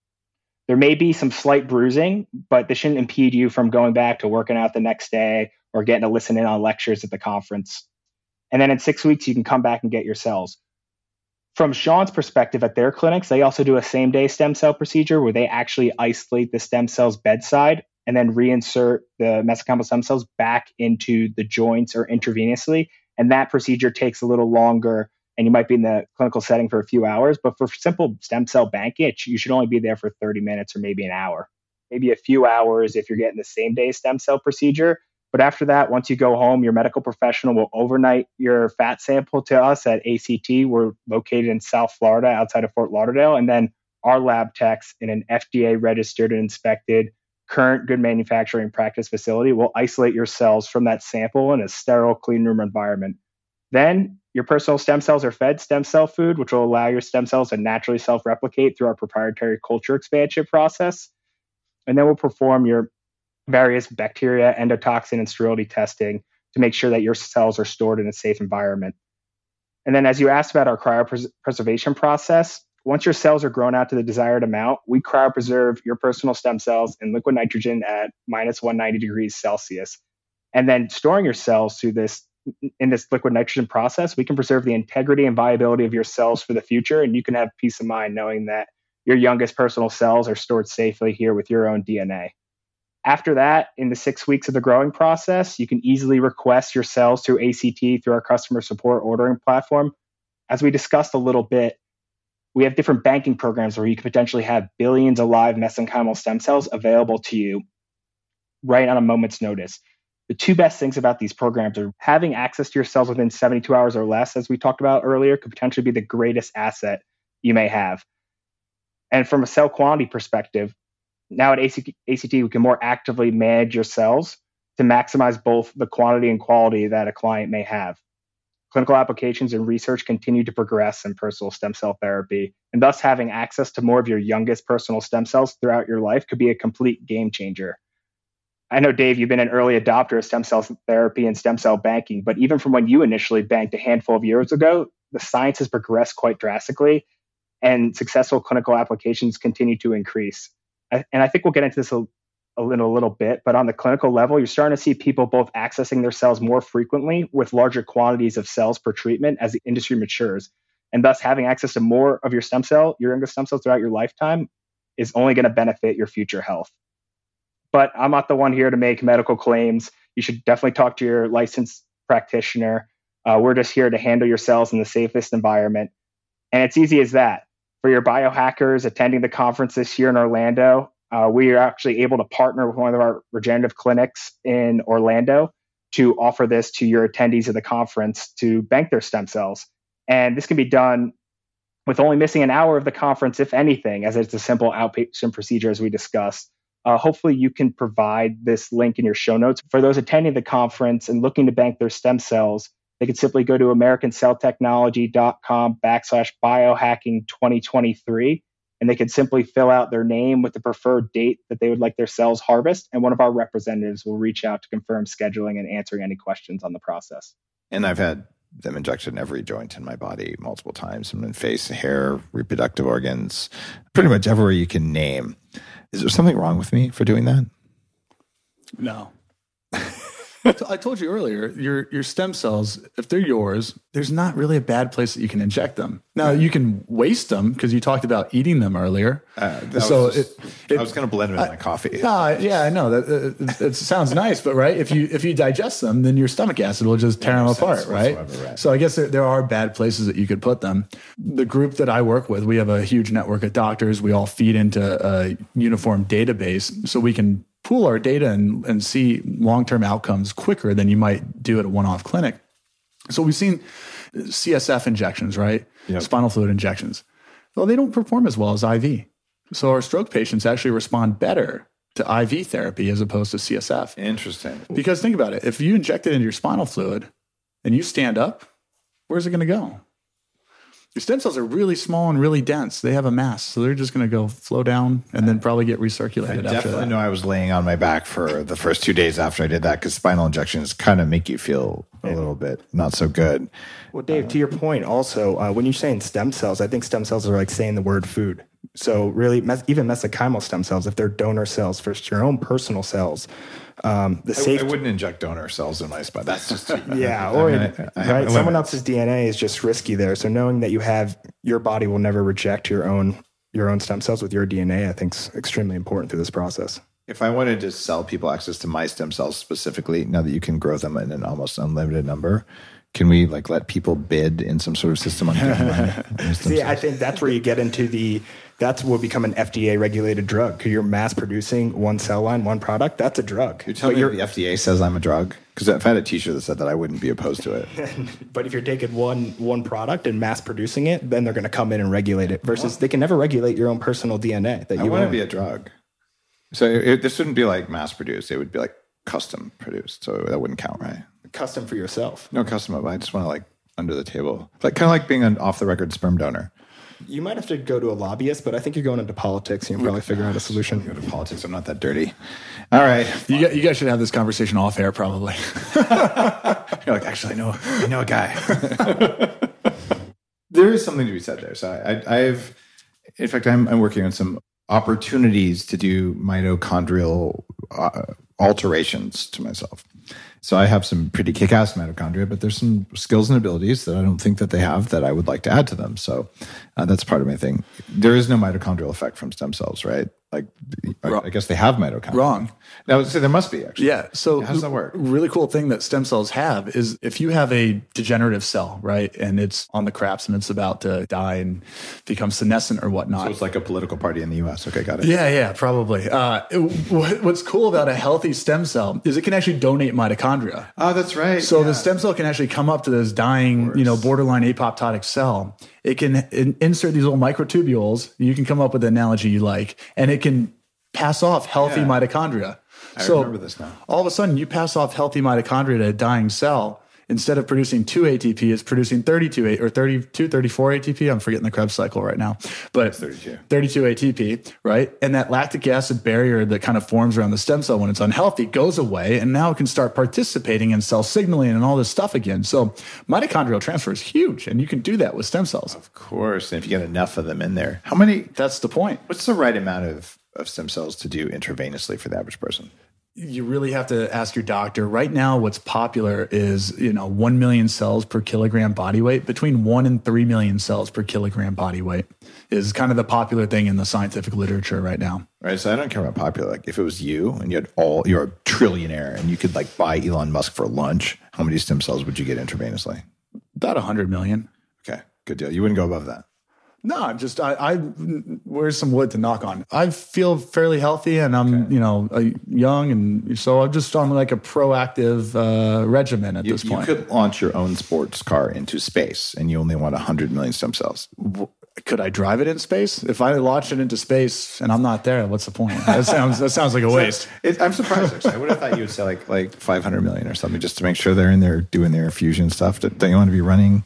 S8: There may be some slight bruising, but this shouldn't impede you from going back to working out the next day or getting to listen in on lectures at the conference. And then in 6 weeks, you can come back and get your cells. From Sean's perspective at their clinics, they also do a same-day stem cell procedure where they actually isolate the stem cells bedside and then reinsert the mesenchymal stem cells back into the joints or intravenously. And that procedure takes a little longer, and you might be in the clinical setting for a few hours. But for simple stem cell banking, you should only be there for 30 minutes or maybe an hour, maybe a few hours if you're getting the same day stem cell procedure. But after that, once you go home, your medical professional will overnight your fat sample to us at ACT. We're located in South Florida, outside of Fort Lauderdale. And then our lab techs in an FDA registered and inspected current good manufacturing practice facility will isolate your cells from that sample in a sterile clean room environment. Then your personal stem cells are fed stem cell food, which will allow your stem cells to naturally self-replicate through our proprietary culture expansion process. And then we'll perform your various bacteria, endotoxin, and sterility testing to make sure that your cells are stored in a safe environment. And then as you asked about our cryopreservation process, once your cells are grown out to the desired amount, we cryopreserve your personal stem cells in liquid nitrogen at minus 190 degrees Celsius. And then storing your cells in this liquid nitrogen process, we can preserve the integrity and viability of your cells for the future. And you can have peace of mind knowing that your youngest personal cells are stored safely here with your own DNA. After that, in the 6 weeks of the growing process, you can easily request your cells through ACT through our customer support ordering platform. As we discussed a little bit, we have different banking programs where you can potentially have billions of live mesenchymal stem cells available to you right on a moment's notice. The two best things about these programs are having access to your cells within 72 hours or less, as we talked about earlier, could potentially be the greatest asset you may have. And from a cell quantity perspective, now at ACT, we can more actively manage your cells to maximize both the quantity and quality that a client may have. Clinical applications and research continue to progress in personal stem cell therapy, and thus having access to more of your youngest personal stem cells throughout your life could be a complete game changer. I know, Dave, you've been an early adopter of stem cell therapy and stem cell banking, but even from when you initially banked a handful of years ago, the science has progressed quite drastically, and successful clinical applications continue to increase. And I think we'll get into this a little bit, but on the clinical level, you're starting to see people both accessing their cells more frequently with larger quantities of cells per treatment as the industry matures. And thus having access to more of your youngest stem cells throughout your lifetime is only going to benefit your future health. But I'm not the one here to make medical claims. You should definitely talk to your licensed practitioner. We're just here to handle your cells in the safest environment. And it's easy as that. For your biohackers attending the conference this year in Orlando, we are actually able to partner with one of our regenerative clinics in Orlando to offer this to your attendees of the conference to bank their stem cells. And this can be done with only missing an hour of the conference, if anything, as it's a simple outpatient procedure, as we discussed. Hopefully you can provide this link in your show notes. For those attending the conference and looking to bank their stem cells, they can simply go to americancelltechnology.com/biohacking2023, and they can simply fill out their name with the preferred date that they would like their cells harvest. And one of our representatives will reach out to confirm scheduling and answering any questions on the process.
S6: And I've had them injected in every joint in my body multiple times. I'm in face, hair, reproductive organs, pretty much everywhere you can name. Is there something wrong with me for doing that?
S5: No. I told you earlier, your stem cells, if they're yours, there's not really a bad place that you can inject them. Now, you can waste them because you talked about eating them earlier.
S6: I was going to blend them in my coffee.
S5: Yeah, I know. It sounds nice, but right, if you digest them, then your stomach acid will just tear them apart, right? So I guess there are bad places that you could put them. The group that I work with, we have a huge network of doctors. We all feed into a uniform database so we can pool our data and see long-term outcomes quicker than you might do at a one-off clinic. So we've seen CSF injections, right? Yep. Spinal fluid injections. Well, they don't perform as well as IV. So our stroke patients actually respond better to IV therapy as opposed to CSF.
S6: Interesting.
S5: Because think about it. If you inject it into your spinal fluid and you stand up, where's it going to go? Your stem cells are really small and really dense. They have a mass, so they're just going to go flow down and then probably get recirculated after that. I
S6: definitely know I was laying on my back for the first 2 days after I did that because spinal injections kind of make you feel a little bit not so good.
S7: Well, Dave, to your point also, when you're saying stem cells, I think stem cells are like saying the word food. So really, even mesenchymal stem cells, if they're donor cells for your own personal cells,
S6: I wouldn't inject donor cells in my spine. That's just
S7: yeah. Right. Someone else's DNA is just risky there. So knowing that your body will never reject your own stem cells with your DNA, I think is extremely important through this process.
S6: If I wanted to sell people access to my stem cells specifically, now that you can grow them in an almost unlimited number, can we let people bid in some sort of system on
S7: See, I think that's where you get into that's what will become an FDA regulated drug. Because you're mass producing one cell line, one product. That's a drug.
S6: You're telling me the FDA says I'm a drug? Because if I had a t-shirt that said that, I wouldn't be opposed to it.
S7: But if you're taking one product and mass producing it, then they're going to come in and regulate it. Versus they can never regulate your own personal DNA.
S6: I want to be a drug. So this wouldn't be like mass produced. It would be like custom produced. So that wouldn't count, right?
S7: Custom for yourself.
S6: No custom. I just want to under the table. Kind of like being an off the record sperm donor.
S7: You might have to go to a lobbyist, but I think you're going into politics and you'll probably figure out a solution.
S6: Go to politics. I'm not that dirty. All right.
S5: You guys should have this conversation off air, probably.
S6: You're like, actually, I know a guy. There is something to be said there. So in fact, I'm working on some opportunities to do mitochondrial alterations to myself. So I have some pretty kick-ass mitochondria, but there's some skills and abilities that I don't think that they have that I would like to add to them. So that's part of my thing. There is no mitochondrial effect from stem cells, right? I guess they have mitochondria.
S5: Wrong.
S6: Now, so there must be, actually.
S5: Yeah. So
S6: how does that work?
S5: Really cool thing that stem cells have is if you have a degenerative cell, right, and it's on the craps and it's about to die and become senescent or whatnot.
S6: So it's like a political party in the U.S. Okay, got it.
S5: Yeah, probably. What's cool about a healthy stem cell is it can actually donate mitochondria.
S6: Oh, that's right.
S5: So the stem cell can actually come up to this dying, borderline apoptotic cell. It can insert these little microtubules. You can come up with the analogy you like, and it can pass off healthy mitochondria.
S6: I remember this now.
S5: All of a sudden, you pass off healthy mitochondria to a dying cell. Instead of producing 2 ATP, it's producing 34 ATP. I'm forgetting the Krebs cycle right now, but it's 32 ATP, right? And that lactic acid barrier that kind of forms around the stem cell when it's unhealthy goes away, and now it can start participating in cell signaling and all this stuff again. So mitochondrial transfer is huge, and you can do that with stem cells.
S6: Of course, and if you get enough of them in there. How many?
S5: That's the point.
S6: What's the right amount of stem cells to do intravenously for the average person?
S5: You really have to ask your doctor. Right now, what's popular is, 1 million cells per kilogram body weight. Between 1 and 3 million cells per kilogram body weight is kind of the popular thing in the scientific literature right now.
S6: Right. So I don't care about popular. Like if it was you and you're a trillionaire and you could buy Elon Musk for lunch, how many stem cells would you get intravenously?
S5: About 100 million.
S6: Okay. Good deal. You wouldn't go above that.
S5: No, where's some wood to knock on? I feel fairly healthy and I'm, young. And so I'm just on a proactive regimen at this point.
S6: You could launch your own sports car into space and you only want 100 million stem cells.
S5: could I drive it in space? If I launch it into space and I'm not there, what's the point? That sounds like a waste.
S6: I'm surprised. Actually, I would have thought you would say like 500 million or something, just to make sure they're in there doing their fusion stuff. Don't you want to be running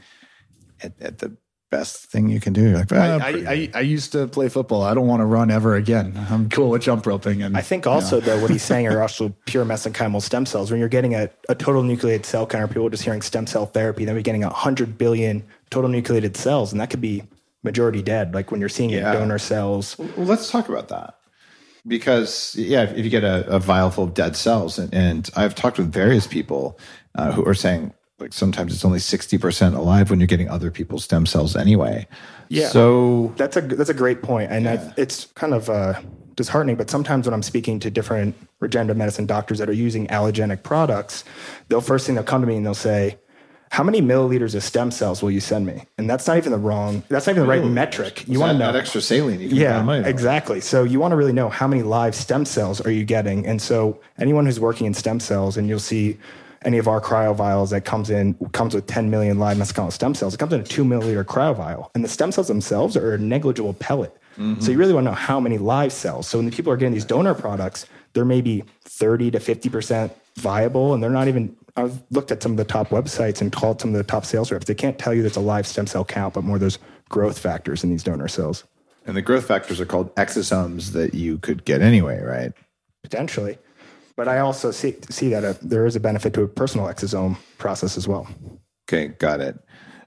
S6: at the best thing you can do? You're like,
S5: I used to play football. I don't want to run ever again. I'm cool with jump roping. And
S7: I think also though what he's saying are also pure mesenchymal stem cells. When you're getting a total nucleated cell count, or people are just hearing stem cell therapy, then we're getting 100 billion total nucleated cells, and that could be majority dead. Like when you're seeing it in donor cells.
S6: Well, let's talk about that. Because if you get a vial full of dead cells, and I've talked with various people who are saying, like sometimes it's only 60% alive when you're getting other people's stem cells anyway.
S7: Yeah.
S6: So
S7: that's a great point. And it's kind of disheartening, but sometimes when I'm speaking to different regenerative medicine doctors that are using allogenic products, they'll come to me and they'll say, how many milliliters of stem cells will you send me? And that's not even the right metric. You want to know
S6: that extra saline. You can
S7: exactly. So you want to really know how many live stem cells are you getting. And so anyone who's working in stem cells, and you'll see any of our cryo vials that comes with 10 million live mesenchymal stem cells. It comes in a 2 milliliter cryo vial, and the stem cells themselves are a negligible pellet. Mm-hmm. So you really want to know how many live cells. So when the people are getting these donor products, they're maybe 30 to 50% viable, and they're not even. I've looked at some of the top websites and called some of the top sales reps. They can't tell you there's a live stem cell count, but more there's growth factors in these donor cells.
S6: And the growth factors are called exosomes that you could get anyway, right?
S7: Potentially. But I also see that there is a benefit to a personal exosome process as well.
S6: Okay, got it.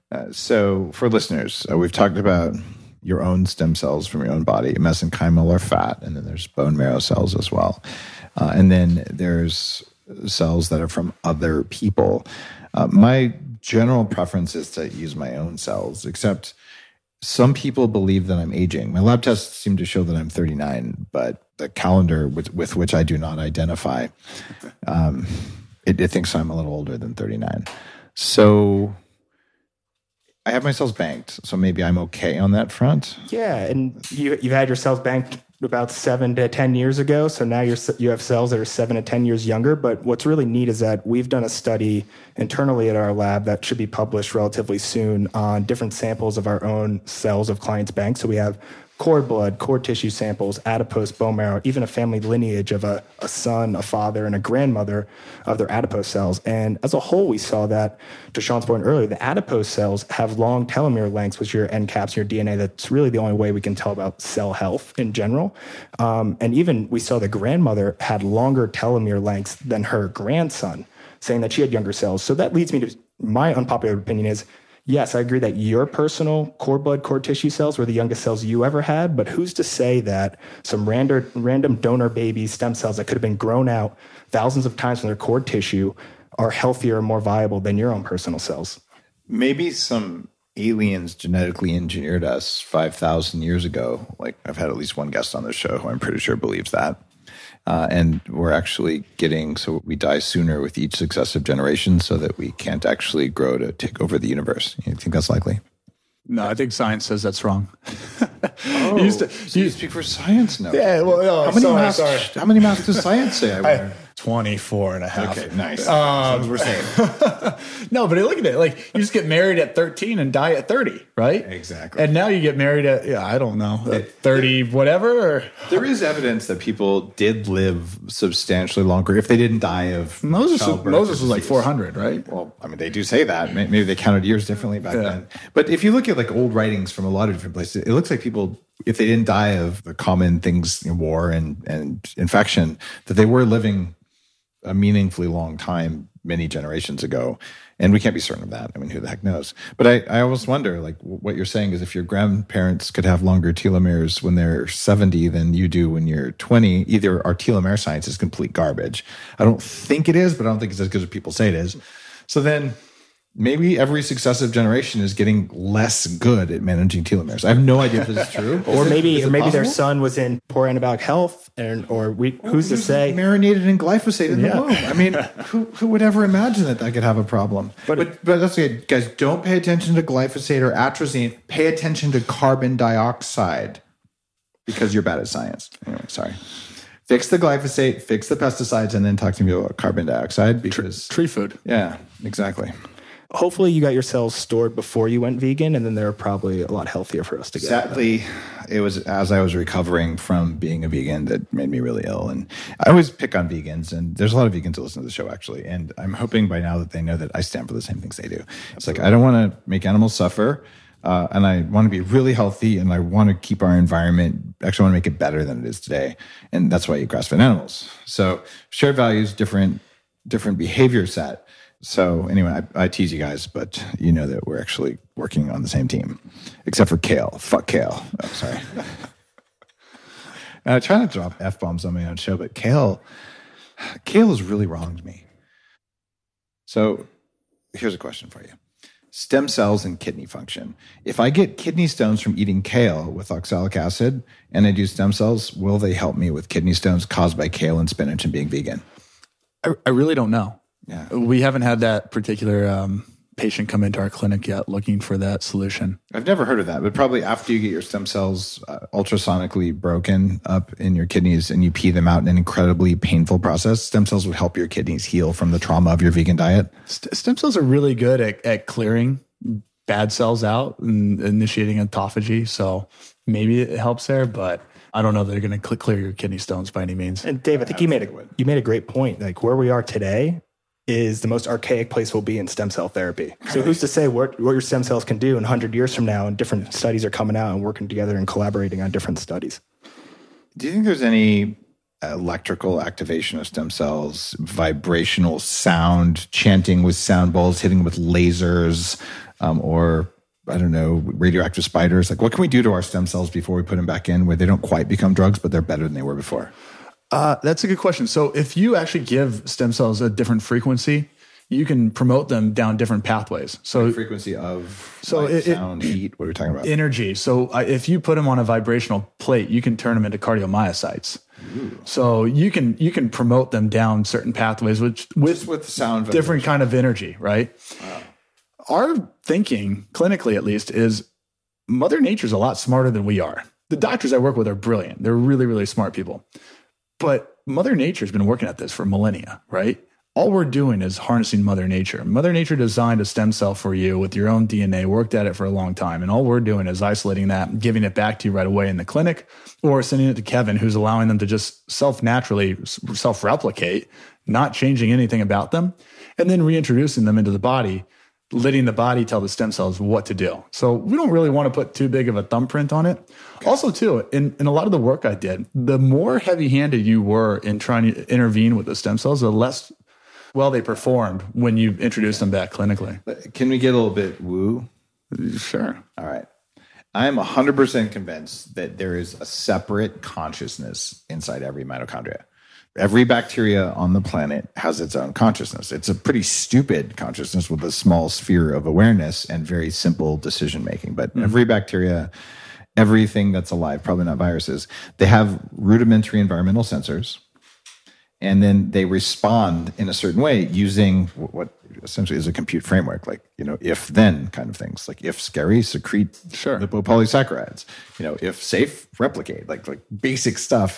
S6: So for listeners, we've talked about your own stem cells from your own body, mesenchymal or fat, and then there's bone marrow cells as well. And then there's cells that are from other people. My general preference is to use my own cells, except some people believe that I'm aging. My lab tests seem to show that I'm 39, but the calendar with which I do not identify, it thinks I'm a little older than 39. So I have my cells banked, so maybe I'm okay on that front.
S7: Yeah, and you've had your cells banked about 7 to 10 years ago, so now you have cells that are 7 to 10 years younger. But what's really neat is that we've done a study internally at our lab that should be published relatively soon on different samples of our own cells of clients' banks. So we have cord blood, cord tissue samples, adipose, bone marrow, even a family lineage of a son, a father, and a grandmother of their adipose cells. And as a whole, we saw that, to Sean's point earlier, the adipose cells have long telomere lengths, which are your end caps, your DNA. That's really the only way we can tell about cell health in general. And even we saw the grandmother had longer telomere lengths than her grandson, saying that she had younger cells. So that leads me to my unpopular opinion is, yes, I agree that your personal cord blood, cord tissue cells were the youngest cells you ever had, but who's to say that some random donor baby stem cells that could have been grown out thousands of times from their cord tissue are healthier and more viable than your own personal cells?
S6: Maybe some aliens genetically engineered us 5,000 years ago. Like I've had at least one guest on this show who I'm pretty sure believes that. And we're actually so we die sooner with each successive generation so that we can't actually grow to take over the universe. You think that's likely?
S5: No, I think science says that's wrong.
S6: You speak for science now.
S5: Yeah, well, no,
S6: how many masks does science say I wear?
S5: 24 and a half.
S6: Okay, nice. That's what we're saying.
S5: No, but look at it. Like, you just get married at 13 and die at 30, right?
S6: Exactly.
S5: And now you get married at, I don't know, at 30 whatever. Or,
S6: there is evidence that people did live substantially longer if they didn't die of
S5: Moses was like 400, right?
S6: Well, I mean, they do say that. Maybe they counted years differently back then. But if you look at like old writings from a lot of different places, it looks like people, if they didn't die of the common things, war and infection, that they were living a meaningfully long time many generations ago. And we can't be certain of that. I mean, who the heck knows? But I always wonder, like, what you're saying is if your grandparents could have longer telomeres when they're 70 than you do when you're 20, either our telomere science is complete garbage. I don't think it is, but I don't think it's as good as people say it is. So then maybe every successive generation is getting less good at managing telomeres. I have no idea if this is true.
S7: Or maybe their son was in poor anabolic health, who's to say?
S6: Marinated in glyphosate in the womb. I mean, who would ever imagine that could have a problem? But that's okay, guys. Don't pay attention to glyphosate or atrazine. Pay attention to carbon dioxide because you're bad at science. Anyway, sorry. Fix the glyphosate, fix the pesticides, and then talk to me about carbon dioxide because
S5: tree food.
S6: Yeah, exactly.
S7: hopefully you got your cells stored before you went vegan, and then they're probably a lot healthier for us to get.
S6: Sadly, it was as I was recovering from being a vegan that made me really ill. And I always pick on vegans, and there's a lot of vegans who listen to the show, actually. And I'm hoping by now that they know that I stand for the same things they do. It's like, I don't want to make animals suffer, and I want to be really healthy, and I want to keep our environment, actually want to make it better than it is today. And that's why I eat grass-fed animals. So shared values, different behavior set. So anyway, I tease you guys, but you know that we're actually working on the same team, except for Kale. Fuck Kale. Oh, sorry. And I try not to drop F-bombs on my own show, but Kale has really wronged me. So here's a question for you. Stem cells and kidney function. If I get kidney stones from eating kale with oxalic acid and I do stem cells, will they help me with kidney stones caused by kale and spinach and being vegan?
S5: I really don't know.
S6: Yeah.
S5: We haven't had that particular patient come into our clinic yet looking for that solution.
S6: I've never heard of that, but probably after you get your stem cells ultrasonically broken up in your kidneys and you pee them out in an incredibly painful process, stem cells would help your kidneys heal from the trauma of your vegan diet.
S5: Stem cells are really good at clearing bad cells out and initiating autophagy. So maybe it helps there, but I don't know that they're going to clear your kidney stones by any means.
S7: And Dave, I think you made a great point. Like where we are today is the most archaic place we'll be in stem cell therapy. So who's to say what your stem cells can do in 100 years from now, and different studies are coming out and working together and collaborating on different studies.
S6: Do you think there's any electrical activation of stem cells, vibrational sound, chanting with sound bowls, hitting with lasers, or I don't know, radioactive spiders? Like what can we do to our stem cells before we put them back in where they don't quite become drugs, but they're better than they were before?
S5: That's a good question. So if you actually give stem cells a different frequency, you can promote them down different pathways. So
S6: frequency of sound, heat, what are we talking about?
S5: Energy. So if you put them on a vibrational plate, you can turn them into cardiomyocytes. Ooh. So you can promote them down certain pathways, with
S6: sound,
S5: different kind of energy, right?
S6: Wow.
S5: Our thinking, clinically at least, is Mother Nature's a lot smarter than we are. The doctors I work with are brilliant. They're really, really smart people. But Mother Nature's been working at this for millennia, right? All we're doing is harnessing Mother Nature. Mother Nature designed a stem cell for you with your own DNA, worked at it for a long time. And all we're doing is isolating that, giving it back to you right away in the clinic, or sending it to Kevin, who's allowing them to just self-replicate, not changing anything about them, and then reintroducing them into the body, letting the body tell the stem cells what to do. So we don't really want to put too big of a thumbprint on it. Okay. Also, too, in a lot of the work I did, the more heavy-handed you were in trying to intervene with the stem cells, the less well they performed when you introduced them back clinically.
S6: Can we get a little bit woo?
S5: Sure.
S6: All right. I am 100% convinced that there is a separate consciousness inside every mitochondria. Every bacteria on the planet has its own consciousness. It's a pretty stupid consciousness with a small sphere of awareness and very simple decision making. But every bacteria, everything that's alive, probably not viruses, they have rudimentary environmental sensors. And then they respond in a certain way using what essentially is a compute framework, like, if then kind of things, like if scary, secrete lipopolysaccharides, if safe, replicate, like basic stuff.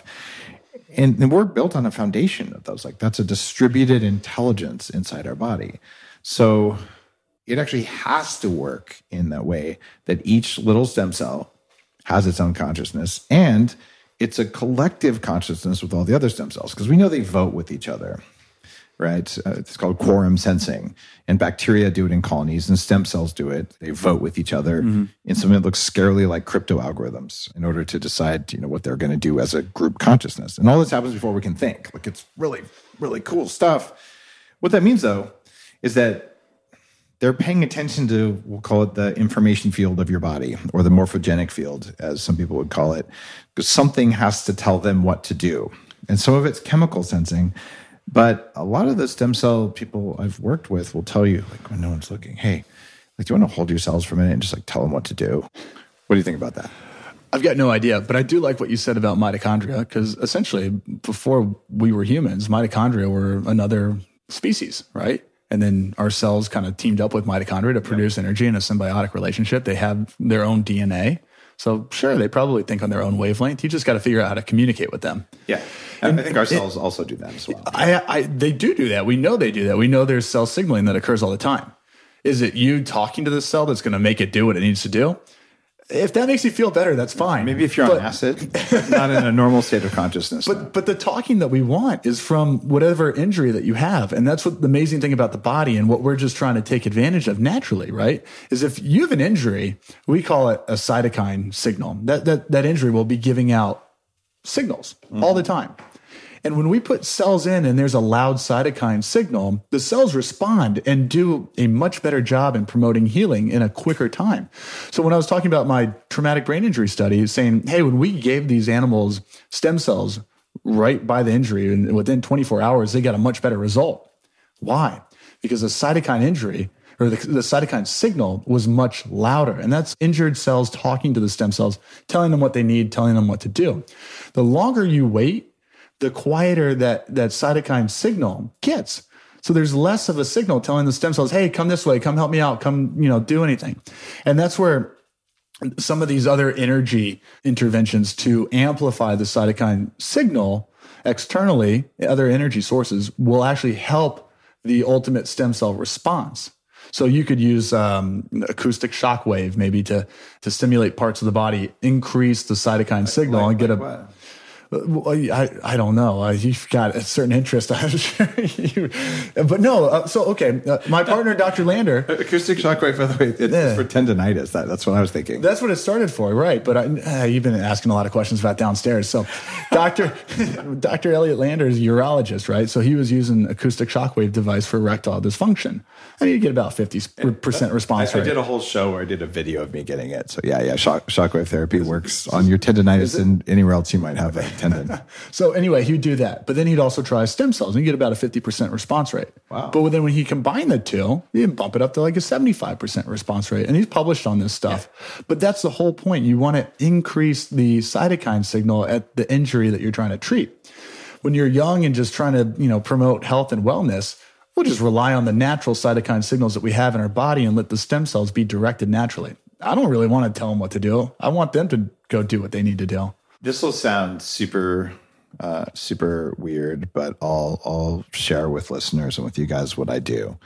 S6: And we're built on a foundation of those. Like that's a distributed intelligence inside our body. So it actually has to work in that way that each little stem cell has its own consciousness, and it's a collective consciousness with all the other stem cells, because we know they vote with each other, right? It's called quorum sensing, and bacteria do it in colonies, and stem cells do it. They vote with each other in something that looks scarily like crypto algorithms in order to decide, what they're going to do as a group consciousness. And all this happens before we can think. Like it's really, really cool stuff. What that means, though, is that they're paying attention to, we'll call it the information field of your body, or the morphogenic field, as some people would call it, because something has to tell them what to do. And some of it's chemical sensing. But a lot of the stem cell people I've worked with will tell you, like when no one's looking, hey, do you want to hold your cells for a minute and just tell them what to do? What do you think about that?
S5: I've got no idea, but I do like what you said about mitochondria, because essentially before we were humans, mitochondria were another species, right? And then our cells kind of teamed up with mitochondria to produce energy in a symbiotic relationship. They have their own DNA. So sure, they probably think on their own wavelength. You just got to figure out how to communicate with them.
S6: Yeah. And I think our cells also do that as well.
S5: They do that. We know they do that. We know there's cell signaling that occurs all the time. Is it you talking to the cell that's going to make it do what it needs to do? If that makes you feel better, that's fine.
S6: Maybe if you're on acid, not in a normal state of consciousness.
S5: But the talking that we want is from whatever injury that you have. And that's what the amazing thing about the body and what we're just trying to take advantage of naturally, right? Is if you have an injury, we call it a cytokine signal. That injury will be giving out signals all the time. And when we put cells in and there's a loud cytokine signal, the cells respond and do a much better job in promoting healing in a quicker time. So when I was talking about my traumatic brain injury study, saying, hey, when we gave these animals stem cells right by the injury and within 24 hours, they got a much better result. Why? Because the cytokine injury or the cytokine signal was much louder. And that's injured cells talking to the stem cells, telling them what they need, telling them what to do. The longer you wait, the quieter that cytokine signal gets. So there's less of a signal telling the stem cells, hey, come this way, come help me out, come, do anything. And that's where some of these other energy interventions to amplify the cytokine signal externally, other energy sources, will actually help the ultimate stem cell response. So you could use acoustic shock wave maybe to stimulate parts of the body, increase the cytokine signal, and get a... What? I don't know. You've got a certain interest, I'm sure. But no, my partner, Dr. Lander.
S6: Acoustic shockwave, by the way, it's for tendonitis. That's what I was thinking.
S5: That's what it started for, right? But you've been asking a lot of questions about downstairs. So Dr. Elliot Lander is a urologist, right? So he was using acoustic shockwave device for erectile dysfunction. And you get about 50% response rate.
S6: I did a whole show where I did a video of me getting it. So shockwave therapy works on your tendonitis and anywhere else you might have a tendon.
S5: So anyway, he'd do that. But then he'd also try stem cells and you get about a 50% response rate.
S6: Wow.
S5: But then when he combined the two, he'd bump it up to like a 75% response rate. And he's published on this stuff. Yeah. But that's the whole point. You want to increase the cytokine signal at the injury that you're trying to treat. When you're young and just trying to, promote health and wellness, we'll just rely on the natural cytokine signals that we have in our body and let the stem cells be directed naturally. I don't really want to tell them what to do. I want them to go do what they need to do.
S6: This will sound super weird, but I'll share with listeners and with you guys what I do.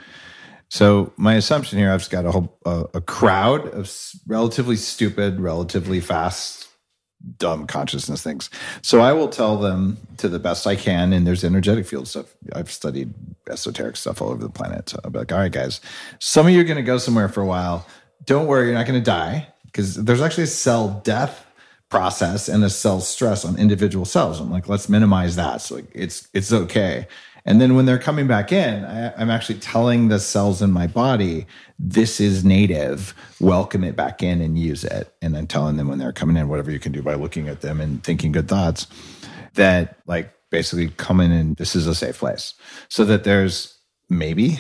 S6: So my assumption here, I've just got a crowd of relatively stupid, relatively fast, dumb consciousness things. So I will tell them to the best I can, and there's energetic field stuff. I've studied esoteric stuff all over the planet. So I'll be like, all right, guys, some of you are going to go somewhere for a while. Don't worry, you're not going to die, because there's actually a cell death process and a cell stress on individual cells. I'm like, let's minimize that. So it's okay. And then when they're coming back in, I'm actually telling the cells in my body, this is native, welcome it back in and use it. And then telling them when they're coming in, whatever you can do by looking at them and thinking good thoughts, that like basically come in and this is a safe place. So that there's maybe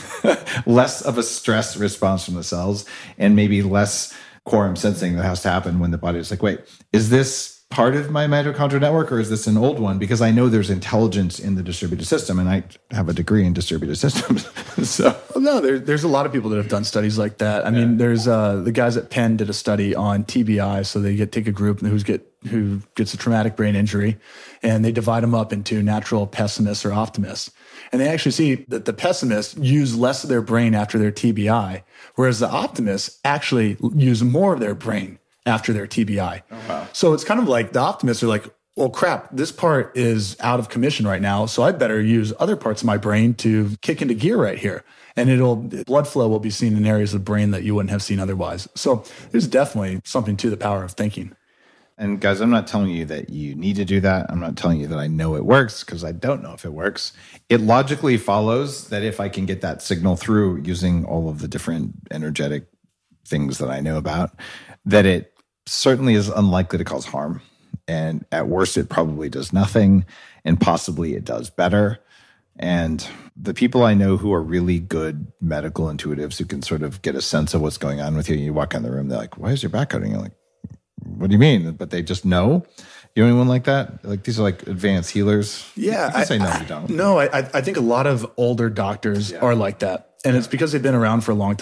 S6: less of a stress response from the cells and maybe less quorum sensing that has to happen when the body is like, wait, is this part of my mitochondrial network or is this an old one? Because I know there's intelligence in the distributed system and I have a degree in distributed systems. So
S5: no, there's a lot of people that have done studies like that. I mean, there's the guys at Penn did a study on TBI. So they take a group who gets a traumatic brain injury and they divide them up into natural pessimists or optimists. And they actually see that the pessimists use less of their brain after their TBI, whereas the optimists actually use more of their brain after their TBI. Oh, wow. So it's kind of like the optimists are like, well, crap, this part is out of commission right now, so I better use other parts of my brain to kick into gear right here. And blood flow will be seen in areas of the brain that you wouldn't have seen otherwise. So there's definitely something to the power of thinking.
S6: And guys, I'm not telling you that you need to do that. I'm not telling you that I know it works because I don't know if it works. It logically follows that if I can get that signal through using all of the different energetic things that I know about, that it certainly is unlikely to cause harm. And at worst, it probably does nothing. And possibly it does better. And the people I know who are really good medical intuitives who can sort of get a sense of what's going on with you, you walk in the room, they're like, why is your back hurting? You're like, what do you mean? But they just know. You know anyone like that? Like these are like advanced healers.
S5: Yeah,
S6: you can say no, you don't.
S5: No, I think a lot of older doctors are like that, and it's because they've been around for a long time.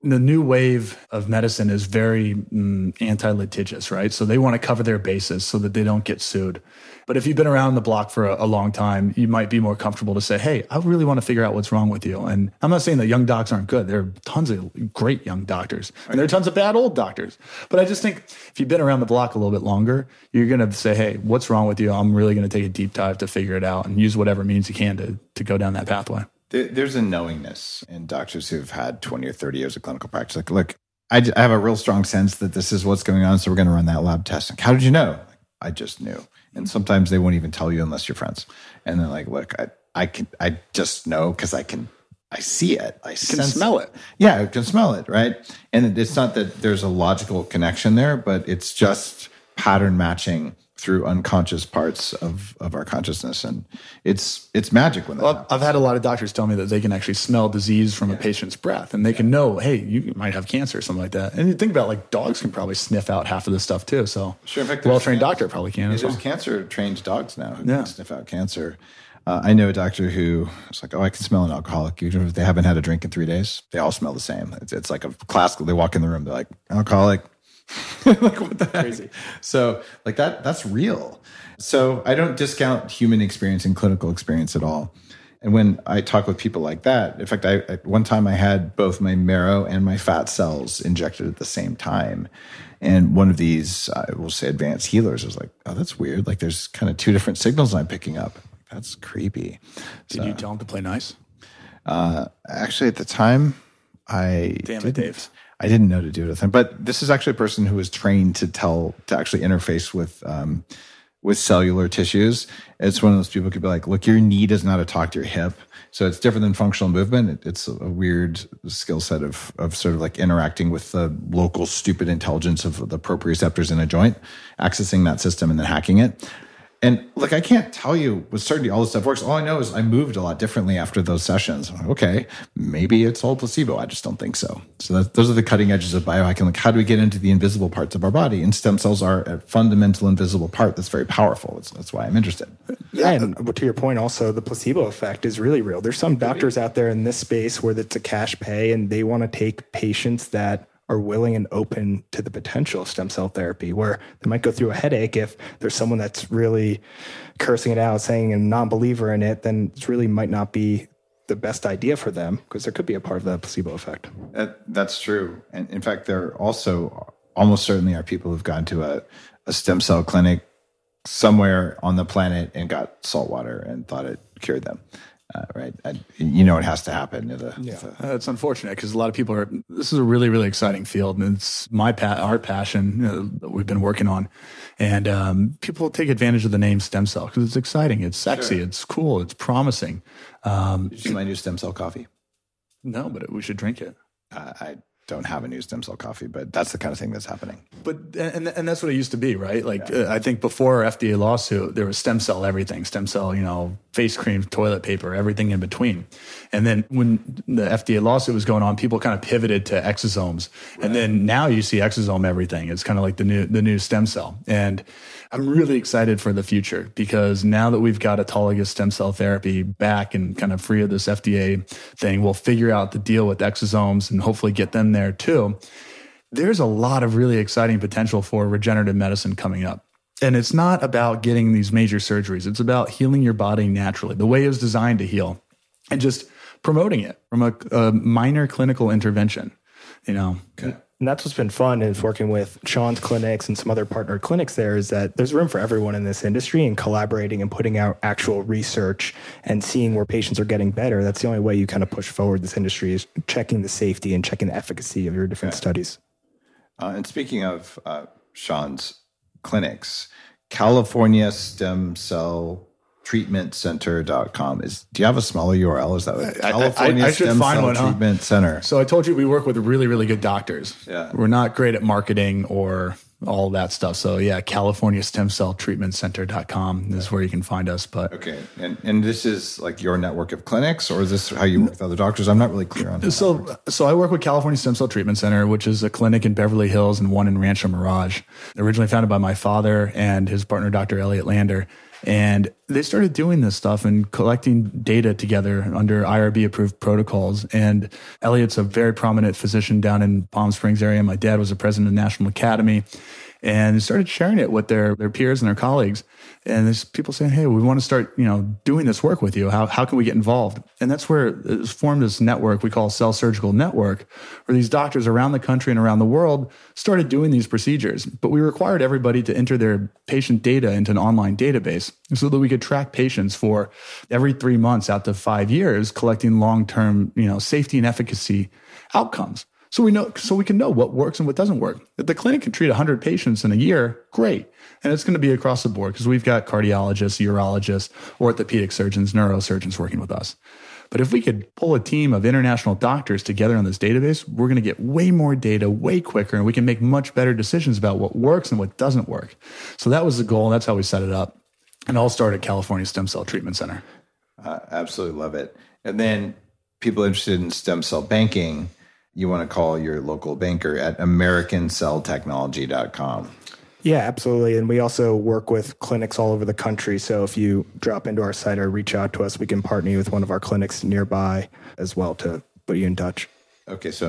S5: The new wave of medicine is very anti-litigious, right? So they want to cover their bases so that they don't get sued. But if you've been around the block for a long time, you might be more comfortable to say, hey, I really want to figure out what's wrong with you. And I'm not saying that young docs aren't good. There are tons of great young doctors, and there are tons of bad old doctors. But I just think if you've been around the block a little bit longer, you're going to say, hey, what's wrong with you? I'm really going to take a deep dive to figure it out and use whatever means you can to go down that pathway.
S6: There's a knowingness in doctors who've had 20 or 30 years of clinical practice. Like, look, I have a real strong sense that this is what's going on, so we're going to run that lab test. Like, how did you know? I just knew. And sometimes they won't even tell you unless you're friends. And they're like, look, I just know because I see it. I can
S5: smell it.
S6: Yeah, I can smell it, right? And it's not that there's a logical connection there, but it's just pattern matching through unconscious parts of our consciousness. And it's magic when that happens.
S5: I've had a lot of doctors tell me that they can actually smell disease from a patient's breath, and they can know, hey, you might have cancer or something like that. And you think about, like, dogs can probably sniff out half of this stuff too. So
S6: sure, in fact,
S5: a well-trained doctor probably can as well.
S6: There's cancer-trained dogs now who can sniff out cancer. I know a doctor who was like, I can smell an alcoholic. Even if they haven't had a drink in 3 days, they all smell the same. It's like a classical, they walk in the room, they're like, alcoholic. Like, what the heck? Crazy. So like that's real. So I don't discount human experience and clinical experience at all. And when I talk with people like that, in fact, one time I had both my marrow and my fat cells injected at the same time. And one of these, we'll say advanced healers was like, oh, that's weird. Like, there's kind of two different signals I'm picking up. That's creepy.
S5: Did you tell him to play nice?
S6: Actually, at the time,
S5: Damn it, Dave.
S6: I didn't know to do it with him. But this is actually a person who was trained to actually interface with cellular tissues. It's one of those people who could be like, look, your knee does not talk to your hip. So it's different than functional movement. It's a weird skill set of sort of like interacting with the local stupid intelligence of the proprioceptors in a joint, accessing that system and then hacking it. And look, I can't tell you with certainty all this stuff works. All I know is I moved a lot differently after those sessions. I'm like, okay, maybe it's all placebo. I just don't think so. So those are the cutting edges of biohacking. Like, how do we get into the invisible parts of our body? And stem cells are a fundamental invisible part that's very powerful. That's why I'm interested.
S7: Yeah, and to your point, also, the placebo effect is really real. There's some doctors out there in this space where it's a cash pay, and they want to take patients that are willing and open to the potential of stem cell therapy, where they might go through a headache. If there's someone that's really cursing it out, saying a non-believer in it, then it really might not be the best idea for them, because there could be a part of the placebo effect.
S6: That's true. And in fact, there also almost certainly are people who've gone to a stem cell clinic somewhere on the planet and got salt water and thought it cured them. Right. It has to happen.
S5: It's unfortunate because a lot of people this is a really, really exciting field, and it's our passion that we've been working on. And people take advantage of the name stem cell because it's exciting. It's sexy. Sure. It's cool. It's promising.
S6: Did you see my new stem cell coffee?
S5: No, but we should drink it.
S6: I don't have a new stem cell coffee, but that's the kind of thing that's happening.
S5: But and that's what it used to be, right? Like I think before our FDA lawsuit, there was stem cell everything, stem cell, face cream, toilet paper, everything in between. And then when the FDA lawsuit was going on, people kind of pivoted to exosomes, and then now you see exosome everything. It's kind of like the new stem cell. And I'm really excited for the future because now that we've got autologous stem cell therapy back and kind of free of this FDA thing, we'll figure out the deal with exosomes and hopefully get them there too. There's a lot of really exciting potential for regenerative medicine coming up. And it's not about getting these major surgeries. It's about healing your body naturally, the way it was designed to heal, and just promoting it from a minor clinical intervention,
S7: Okay. And that's what's been fun is working with Sean's clinics and some other partner clinics there, is that there's room for everyone in this industry, and collaborating and putting out actual research and seeing where patients are getting better. That's the only way you kind of push forward this industry, is checking the safety and checking the efficacy of your different studies.
S6: And speaking of Sean's clinics, California Stem Cell treatmentcenter.com do you have a smaller URL? Is that what California
S5: I should
S6: Stem
S5: find
S6: Cell
S5: one,
S6: Treatment Center?
S5: So I told you we work with really, really good doctors.
S6: Yeah.
S5: We're not great at marketing or all that stuff. So yeah, CaliforniaStemCellTreatmentCenter.com is where you can find us. But
S6: okay, and this is like your network of clinics, or is this how you work with other doctors? I'm not really clear on that.
S5: So I work with California Stem Cell Treatment Center, which is a clinic in Beverly Hills and one in Rancho Mirage. Originally founded by my father and his partner, Dr. Elliot Lander. And they started doing this stuff and collecting data together under IRB approved protocols. And Elliot's a very prominent physician down in Palm Springs area. My dad was a president of the National Academy, and they started sharing it with their peers and their colleagues. And there's people saying, hey, we want to start, doing this work with you. How can we get involved? And that's where it's formed this network we call Cell Surgical Network, where these doctors around the country and around the world started doing these procedures. But we required everybody to enter their patient data into an online database so that we could track patients for every 3 months out to 5 years, collecting long-term, safety and efficacy outcomes. So we can know what works and what doesn't work. If the clinic can treat 100 patients in a year, great. And it's going to be across the board because we've got cardiologists, urologists, orthopedic surgeons, neurosurgeons working with us. But if we could pull a team of international doctors together on this database, we're going to get way more data way quicker, and we can make much better decisions about what works and what doesn't work. So that was the goal, and that's how we set it up. And all started at California Stem Cell Treatment Center.
S6: Absolutely love it. And then people interested in stem cell banking, you want to call your local banker at americancelltechnology.com.
S7: Yeah, absolutely. And we also work with clinics all over the country. So if you drop into our site or reach out to us, we can partner you with one of our clinics nearby as well to put you in touch.
S6: Okay, so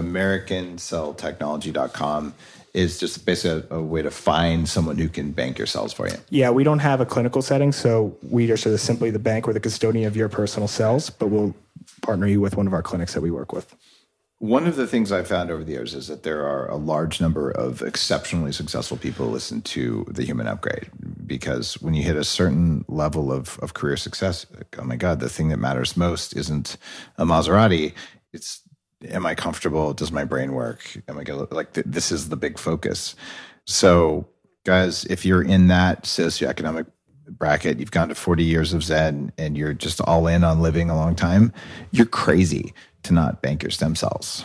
S6: americancelltechnology.com is just basically a way to find someone who can bank your cells for you.
S7: Yeah, we don't have a clinical setting, so we are sort of simply the bank or the custodian of your personal cells, but we'll partner you with one of our clinics that we work with.
S6: One of the things I've found over the years is that there are a large number of exceptionally successful people who listen to The Human Upgrade, because when you hit a certain level of career success, oh my God, the thing that matters most isn't a Maserati. It's, am I comfortable? Does my brain work? Am I gonna, this is the big focus. So guys, if you're in that socioeconomic bracket, you've gone to 40 years of Zen and you're just all in on living a long time, you're crazy to not bank your stem cells.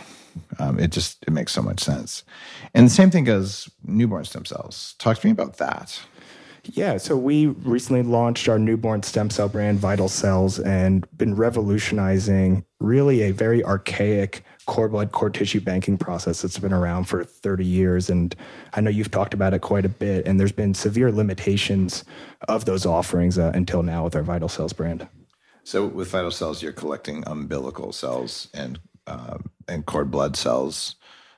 S6: It makes so much sense. And the same thing goes newborn stem cells. Talk to me about that.
S7: Yeah, so we recently launched our newborn stem cell brand, Vital Cells, and been revolutionizing really a very archaic cord blood, cord tissue banking process that's been around for 30 years. And I know you've talked about it quite a bit, and there's been severe limitations of those offerings until now with our Vital Cells brand.
S6: So with Vital Cells, you're collecting umbilical cells and cord blood cells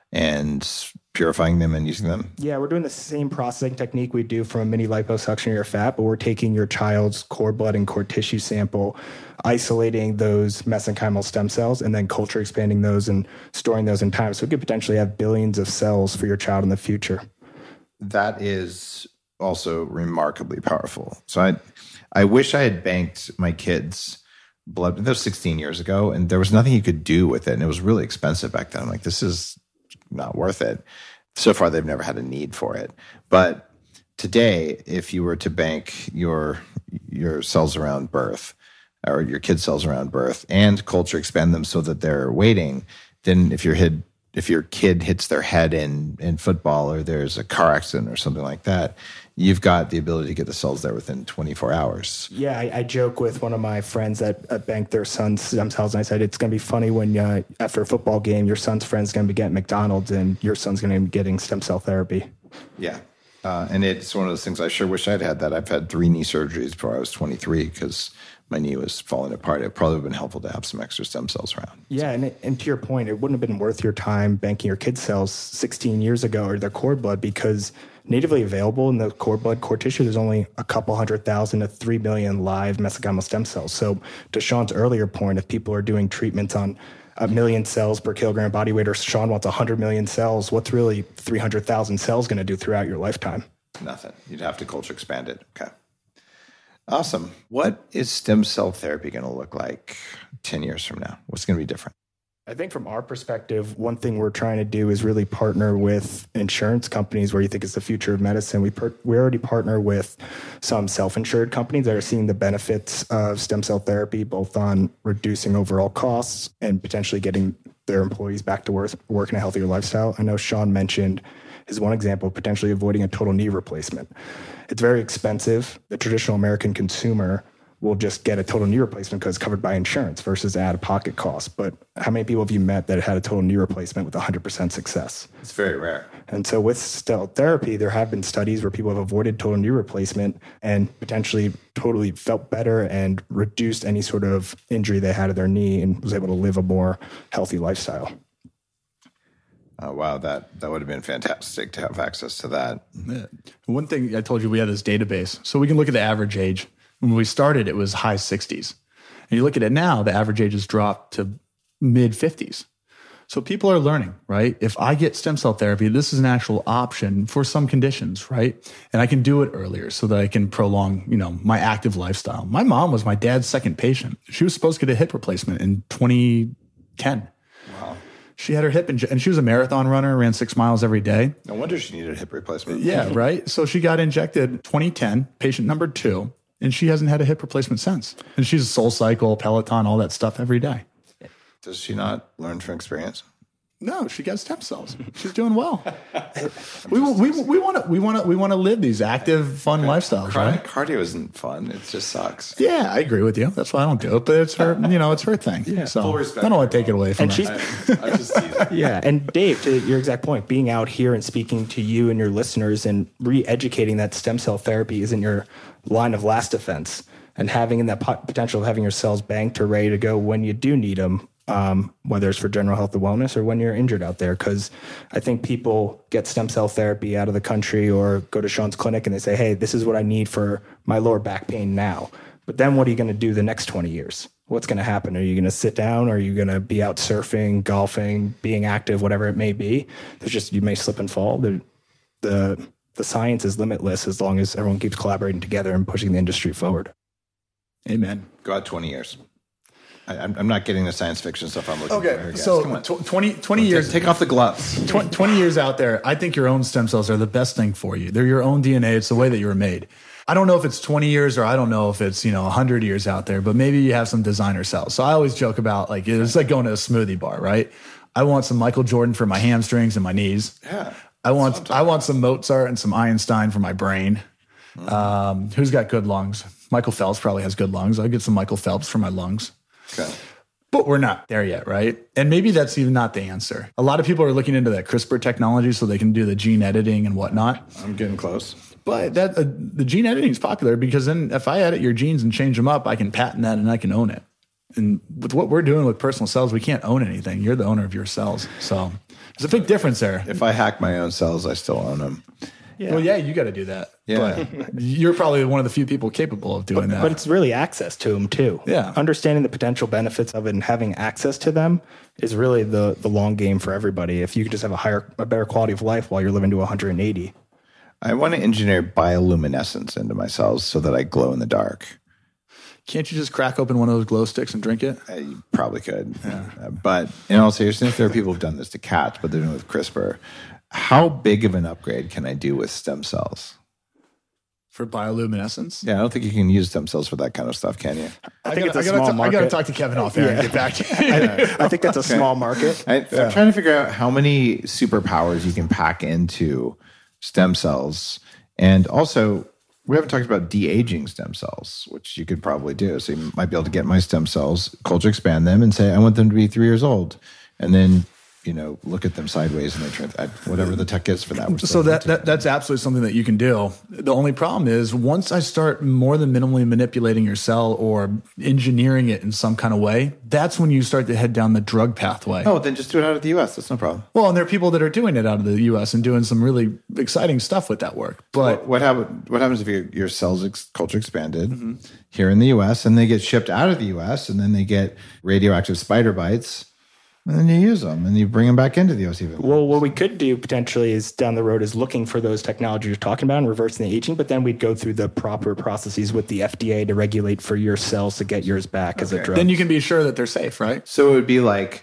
S6: and purifying them and using them?
S7: Yeah, we're doing the same processing technique we do from a mini liposuction of your fat, but we're taking your child's cord blood and cord tissue sample, isolating those mesenchymal stem cells, and then culture expanding those and storing those in time. So we could potentially have billions of cells for your child in the future.
S6: That is also remarkably powerful. So I wish I had banked my kids' blood. That was 16 years ago, and there was nothing you could do with it. And it was really expensive back then. I'm like, this is not worth it. So far, they've never had a need for it. But today, if you were to bank your cells around birth, or your kids' cells around birth, and culture expand them so that they're waiting, then if your kid hits their head in football, or there's a car accident or something like that, you've got the ability to get the cells there within 24 hours.
S7: Yeah, I joke with one of my friends that banked their son's stem cells, and I said, it's going to be funny when after a football game, your son's friend's going to be getting McDonald's and your son's going to be getting stem cell therapy.
S6: Yeah. And it's one of those things, I sure wish I'd had that. I've had 3 knee surgeries before I was 23 because my knee was falling apart. It probably would have been helpful to have some extra stem cells around.
S7: Yeah, and to your point, it wouldn't have been worth your time banking your kids' cells 16 years ago or their cord blood, because natively available in the cord blood, cord tissue, there's only a couple 100,000 to 3 million live mesenchymal stem cells. So to Sean's earlier point, if people are doing treatments on 1 million cells per kilogram body weight, or Sean wants 100 million cells, what's really 300,000 cells going to do throughout your lifetime?
S6: Nothing. You'd have to culture expand it. Okay. Awesome. What is stem cell therapy going to look like 10 years from now? What's going to be different?
S7: I think from our perspective, one thing we're trying to do is really partner with insurance companies where you think is the future of medicine. We already partner with some self-insured companies that are seeing the benefits of stem cell therapy, both on reducing overall costs and potentially getting their employees back to work in a healthier lifestyle. I know Sean mentioned is one example of potentially avoiding a total knee replacement. It's very expensive. The traditional American consumer will just get a total knee replacement because it's covered by insurance versus out-of-pocket costs. But how many people have you met that had a total knee replacement with 100% success?
S6: It's very rare.
S7: And so with cell therapy, there have been studies where people have avoided total knee replacement and potentially totally felt better and reduced any sort of injury they had to their knee and was able to live a more healthy lifestyle.
S6: Oh, wow, that would have been fantastic to have access to that.
S5: Yeah. One thing I told you, we had this database. So we can look at the average age. When we started, it was high 60s. And you look at it now, the average age has dropped to mid 50s. So people are learning, right? If I get stem cell therapy, this is an actual option for some conditions, right? And I can do it earlier so that I can prolong, my active lifestyle. My mom was my dad's second patient. She was supposed to get a hip replacement in 2010.
S6: Wow.
S5: She had her hip, and she was a marathon runner, ran 6 miles every day.
S6: No wonder she needed a hip replacement.
S5: Yeah, right? So she got injected 2010, patient number 2. And she hasn't had a hip replacement since. And she's a SoulCycle, Peloton, all that stuff every day.
S6: Does she not learn from experience?
S5: No, she got stem cells. She's doing well. we want to live these active, fun lifestyles,
S6: Chronic
S5: right?
S6: cardio isn't fun. It just sucks.
S5: Yeah, I agree with you. That's why I don't do it. But it's her, it's her thing. Yeah, so
S6: full respect
S5: I don't want to take it away from her.
S6: I'm just teasing.
S7: Yeah. And Dave, to your exact point, being out here and speaking to you and your listeners and re-educating that stem cell therapy isn't your line of last defense, and having in that potential of having your cells banked or ready to go when you do need them, whether it's for general health or wellness or when you're injured out there. Because I think people get stem cell therapy out of the country or go to Sean's clinic and they say, hey, this is what I need for my lower back pain now. But then what are you going to do the next 20 years? What's going to happen? Are you going to sit down? Or are you going to be out surfing, golfing, being active, whatever it may be? You may slip and fall. The science is limitless as long as everyone keeps collaborating together and pushing the industry forward.
S5: Amen.
S6: Go out 20 years. I'm not getting the science fiction stuff I'm looking for.
S5: Okay,
S6: Here, guys.
S5: so 20 years.
S6: Take off the gloves.
S5: 20 years out there, I think your own stem cells are the best thing for you. They're your own DNA. It's the way that you were made. I don't know if it's 20 years or I don't know if it's, 100 years out there, but maybe you have some designer cells. So I always joke about it's like going to a smoothie bar, right? I want some Michael Jordan for my hamstrings and my knees.
S6: Yeah.
S5: I want some Mozart and some Einstein for my brain. Who's got good lungs? Michael Phelps probably has good lungs. I'll get some Michael Phelps for my lungs.
S6: Okay.
S5: But we're not there yet, right? And maybe that's even not the answer. A lot of people are looking into that CRISPR technology so they can do the gene editing and whatnot.
S6: I'm getting close.
S5: But the gene editing is popular because then if I edit your genes and change them up, I can patent that and I can own it. And with what we're doing with personal cells, we can't own anything. You're the owner of your cells. So there's a big difference there.
S6: If I hack my own cells, I still own them.
S5: Yeah. Well, yeah, you got to do that.
S6: Yeah.
S5: But you're probably one of the few people capable of doing that.
S7: But it's really access to them too.
S5: Yeah.
S7: Understanding the potential benefits of it and having access to them is really the long game for everybody. If you could just have a better quality of life while you're living to 180.
S6: I want to engineer bioluminescence into my cells so that I glow in the dark.
S5: Can't you just crack open one of those glow sticks and drink it?
S6: You probably could. Yeah. But in all seriousness, there are people who've done this to cats, but they're doing it with CRISPR. How big of an upgrade can I do with stem cells?
S5: For bioluminescence?
S6: Yeah, I don't think you can use stem cells for that kind of stuff, can you?
S7: I think it's a small market.
S5: I got to talk to Kevin off there and get back to you.
S7: I think that's a small market.
S6: I'm trying to figure out how many superpowers you can pack into stem cells. And also, we haven't talked about de-aging stem cells, which you could probably do. So you might be able to get my stem cells, culture expand them, and say, I want them to be 3 years old. And then look at them sideways and they turn whatever the tech is for that.
S5: So that's absolutely something that you can do. The only problem is once I start more than minimally manipulating your cell or engineering it in some kind of way, that's when you start to head down the drug pathway.
S6: Oh, then just do it out of the U.S. That's no problem.
S5: Well, and there are people that are doing it out of the U.S. and doing some really exciting stuff with that work. But
S6: what happens if your cells culture expanded here in the U.S. and they get shipped out of the U.S. and then they get radioactive spider bites? And then you use them and you bring them back into the OC.
S7: Well, what we could do potentially is down the road is looking for those technologies you're talking about and reversing the aging, but then we'd go through the proper processes with the FDA to regulate for your cells to get yours back as a drug.
S5: Then you can be sure that they're safe, right?
S6: So it would be like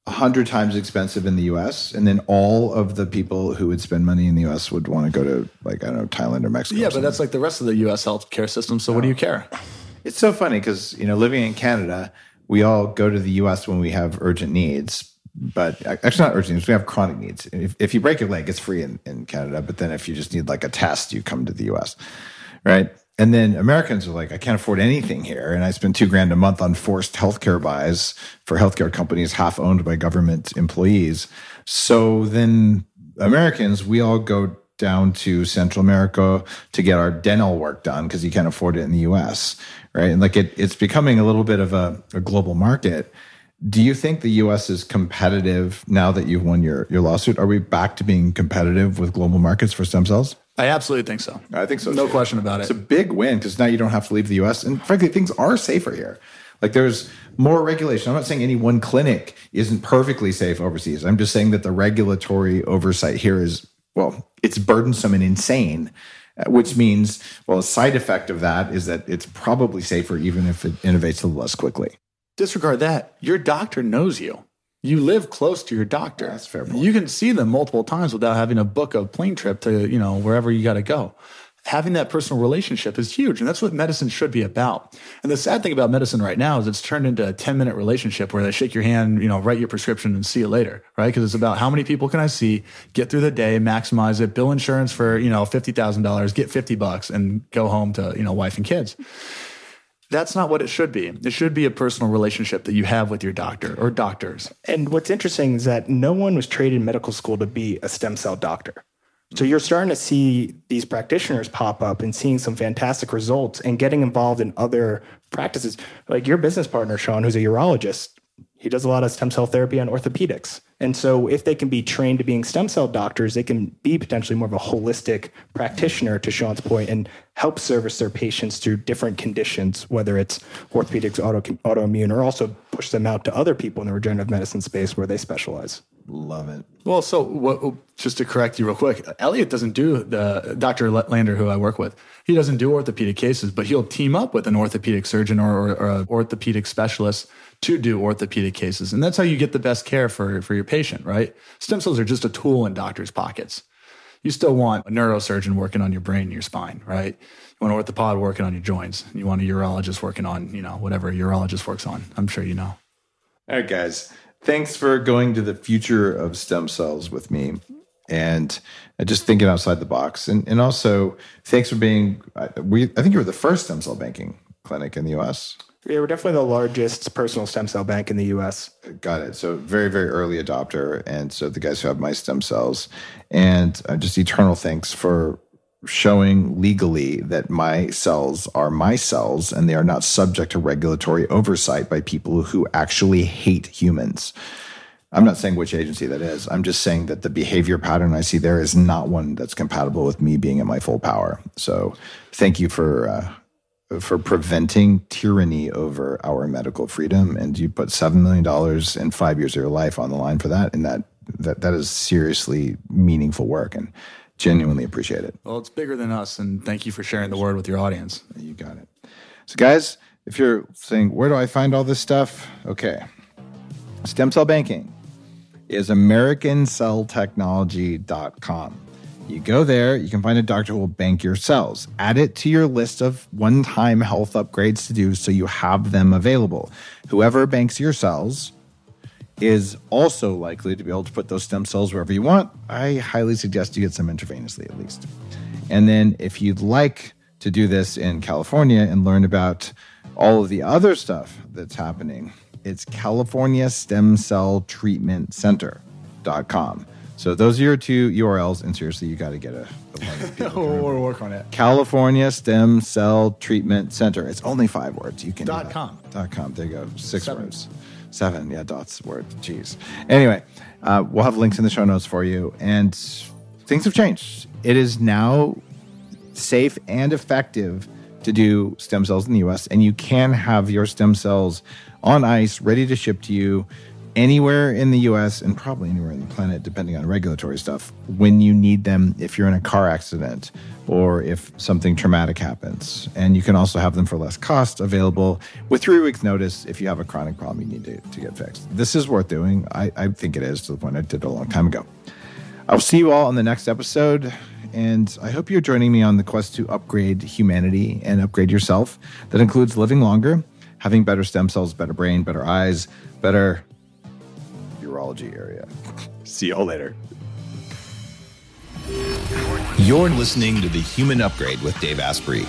S6: 100 times expensive in the US, and then all of the people who would spend money in the US would want to go to, like, I don't know, Thailand or Mexico.
S5: Yeah, but that's like the rest of the US healthcare system. So what do you care?
S6: It's so funny because, living in Canada, we all go to the US when we have urgent needs, but actually not urgent needs, we have chronic needs. If you break your leg, it's free in Canada, but then if you just need like a test, you come to the US, right? And then Americans are like, I can't afford anything here. And I spend $2,000 a month on forced healthcare buys for healthcare companies half owned by government employees. So then Americans, we all go down to Central America to get our dental work done because you can't afford it in the US, right? And like it's becoming a little bit of a global market. Do you think the US is competitive now that you've won your lawsuit? Are we back to being competitive with global markets for stem cells?
S5: I absolutely think so.
S6: I think so.
S5: No
S6: too.
S5: question about it.
S6: It's a big win because now you don't have to leave the US. And frankly, things are safer here. Like there's more regulation. I'm not saying any one clinic isn't perfectly safe overseas. I'm just saying that the regulatory oversight here is, well, it's burdensome and insane, which means, well, a side effect of that is that it's probably safer even if it innovates a little less quickly.
S5: Disregard that. Your doctor knows you. You live close to your doctor.
S6: That's a fair point.
S5: You can see them multiple times without having to book a plane trip to, wherever you got to go. Having that personal relationship is huge. And that's what medicine should be about. And the sad thing about medicine right now is it's turned into a 10-minute relationship where they shake your hand, write your prescription and see you later, right? Because it's about how many people can I see, get through the day, maximize it, bill insurance for, $50,000, get $50 and go home to, wife and kids. That's not what it should be. It should be a personal relationship that you have with your doctor or doctors.
S7: And what's interesting is that no one was trained in medical school to be a stem cell doctor. So you're starting to see these practitioners pop up and seeing some fantastic results and getting involved in other practices. Like your business partner, Sean, who's a urologist, he does a lot of stem cell therapy on orthopedics. And so if they can be trained to being stem cell doctors, they can be potentially more of a holistic practitioner, to Sean's point, and help service their patients through different conditions, whether it's orthopedics, autoimmune, or also push them out to other people in the regenerative medicine space where they specialize.
S6: Love it.
S5: Well, so just to correct you real quick, Elliot doesn't do Dr. Lander, who I work with. He doesn't do orthopedic cases, but he'll team up with an orthopedic surgeon or an orthopedic specialist to do orthopedic cases. And that's how you get the best care for your patient, right? Stem cells are just a tool in doctors' pockets. You still want a neurosurgeon working on your brain and your spine, right? You want an orthopod working on your joints. You want a urologist working on, whatever a urologist works on. I'm sure you know.
S6: All right, guys. Thanks for going to the future of stem cells with me and just thinking outside the box. And also, thanks for being, I think you were the first stem cell banking clinic in the U.S.
S7: Yeah, we're definitely the largest personal stem cell bank in the U.S.
S6: Got it. So very, very early adopter. And so the guys who have my stem cells. And just eternal thanks for showing legally that my cells are my cells and they are not subject to regulatory oversight by people who actually hate humans. I'm not saying which agency that is. I'm just saying that the behavior pattern I see there is not one that's compatible with me being at my full power. So thank you for preventing tyranny over our medical freedom. And you put $7 million and 5 years of your life on the line for that. And that is seriously meaningful work. And genuinely appreciate it.
S5: Well, it's bigger than us, and thank you for sharing the word with your audience.
S6: You got it. So, guys, if you're saying, where do I find all this stuff? Okay. Stem cell banking is AmericanCellTechnology.com. You go there, you can find a doctor who will bank your cells. Add it to your list of one-time health upgrades to do so you have them available. Whoever banks your cells is also likely to be able to put those stem cells wherever you want. I highly suggest you get some intravenously at least. And then if you'd like to do this in California and learn about all of the other stuff that's happening, it's CaliforniaStemCellTreatmentCenter.com. So those are your two URLs, and seriously, you got to get a
S5: We'll work on it.
S6: California Stem Cell Treatment Center. It's only 5 words. You can
S5: .com.
S6: .com. There you go. 6
S5: 7.
S6: words. 7. Yeah, dots word. Jeez. Anyway, we'll have links in the show notes for you. And things have changed. It is now safe and effective to do stem cells in the U.S., and you can have your stem cells on ice, ready to ship to you anywhere in the US and probably anywhere on the planet, depending on regulatory stuff, when you need them, if you're in a car accident or if something traumatic happens. And you can also have them for less cost, available with 3 weeks notice if you have a chronic problem you need to get fixed. This is worth doing. I think it is, to the point I did it a long time ago. I'll see you all on the next episode. And I hope you're joining me on the quest to upgrade humanity and upgrade yourself. That includes living longer, having better stem cells, better brain, better eyes, better urology area. See y'all later.
S9: You're listening to The Human Upgrade with Dave Asprey.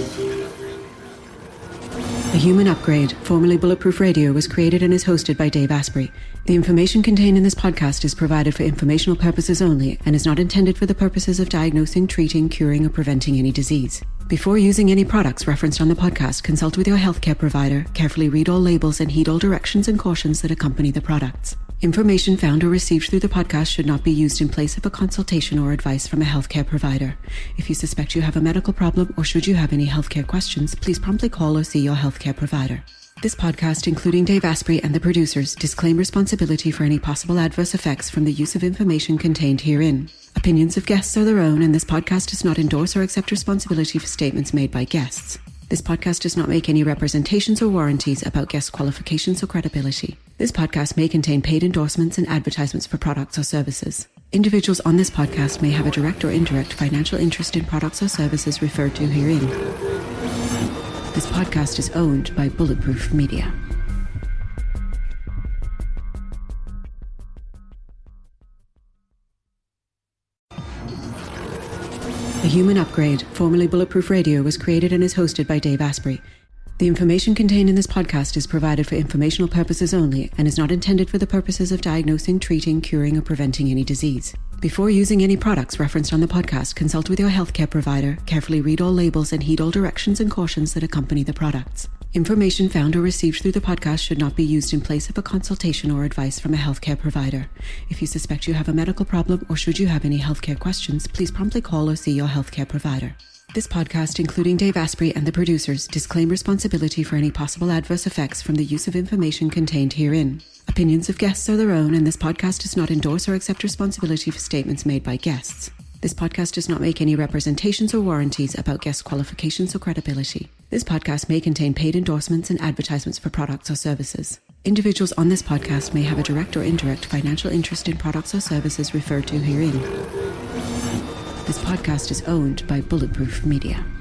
S10: The Human Upgrade, formerly Bulletproof Radio, was created and is hosted by Dave Asprey. The information contained in this podcast is provided for informational purposes only and is not intended for the purposes of diagnosing, treating, curing, or preventing any disease. Before using any products referenced on the podcast, consult with your healthcare provider, carefully read all labels, and heed all directions and cautions that accompany the products. Information found or received through the podcast should not be used in place of a consultation or advice from a healthcare provider. If you suspect you have a medical problem or should you have any healthcare questions, please promptly call or see your healthcare provider. This podcast, including Dave Asprey and the producers, disclaim responsibility for any possible adverse effects from the use of information contained herein. Opinions of guests are their own, and this podcast does not endorse or accept responsibility for statements made by guests. This podcast does not make any representations or warranties about guest qualifications or credibility. This podcast may contain paid endorsements and advertisements for products or services. Individuals on this podcast may have a direct or indirect financial interest in products or services referred to herein. This podcast is owned by Bulletproof Media. The Human Upgrade, formerly Bulletproof Radio, was created and is hosted by Dave Asprey. The information contained in this podcast is provided for informational purposes only and is not intended for the purposes of diagnosing, treating, curing, or preventing any disease. Before using any products referenced on the podcast, consult with your healthcare provider, carefully read all labels, and heed all directions and cautions that accompany the products. Information found or received through the podcast should not be used in place of a consultation or advice from a healthcare provider. If you suspect you have a medical problem or should you have any healthcare questions, please promptly call or see your healthcare provider. This podcast, including Dave Asprey and the producers, disclaim responsibility for any possible adverse effects from the use of information contained herein. Opinions of guests are their own, and this podcast does not endorse or accept responsibility for statements made by guests. This podcast does not make any representations or warranties about guest qualifications or credibility. This podcast may contain paid endorsements and advertisements for products or services. Individuals on this podcast may have a direct or indirect financial interest in products or services referred to herein. This podcast is owned by Bulletproof Media.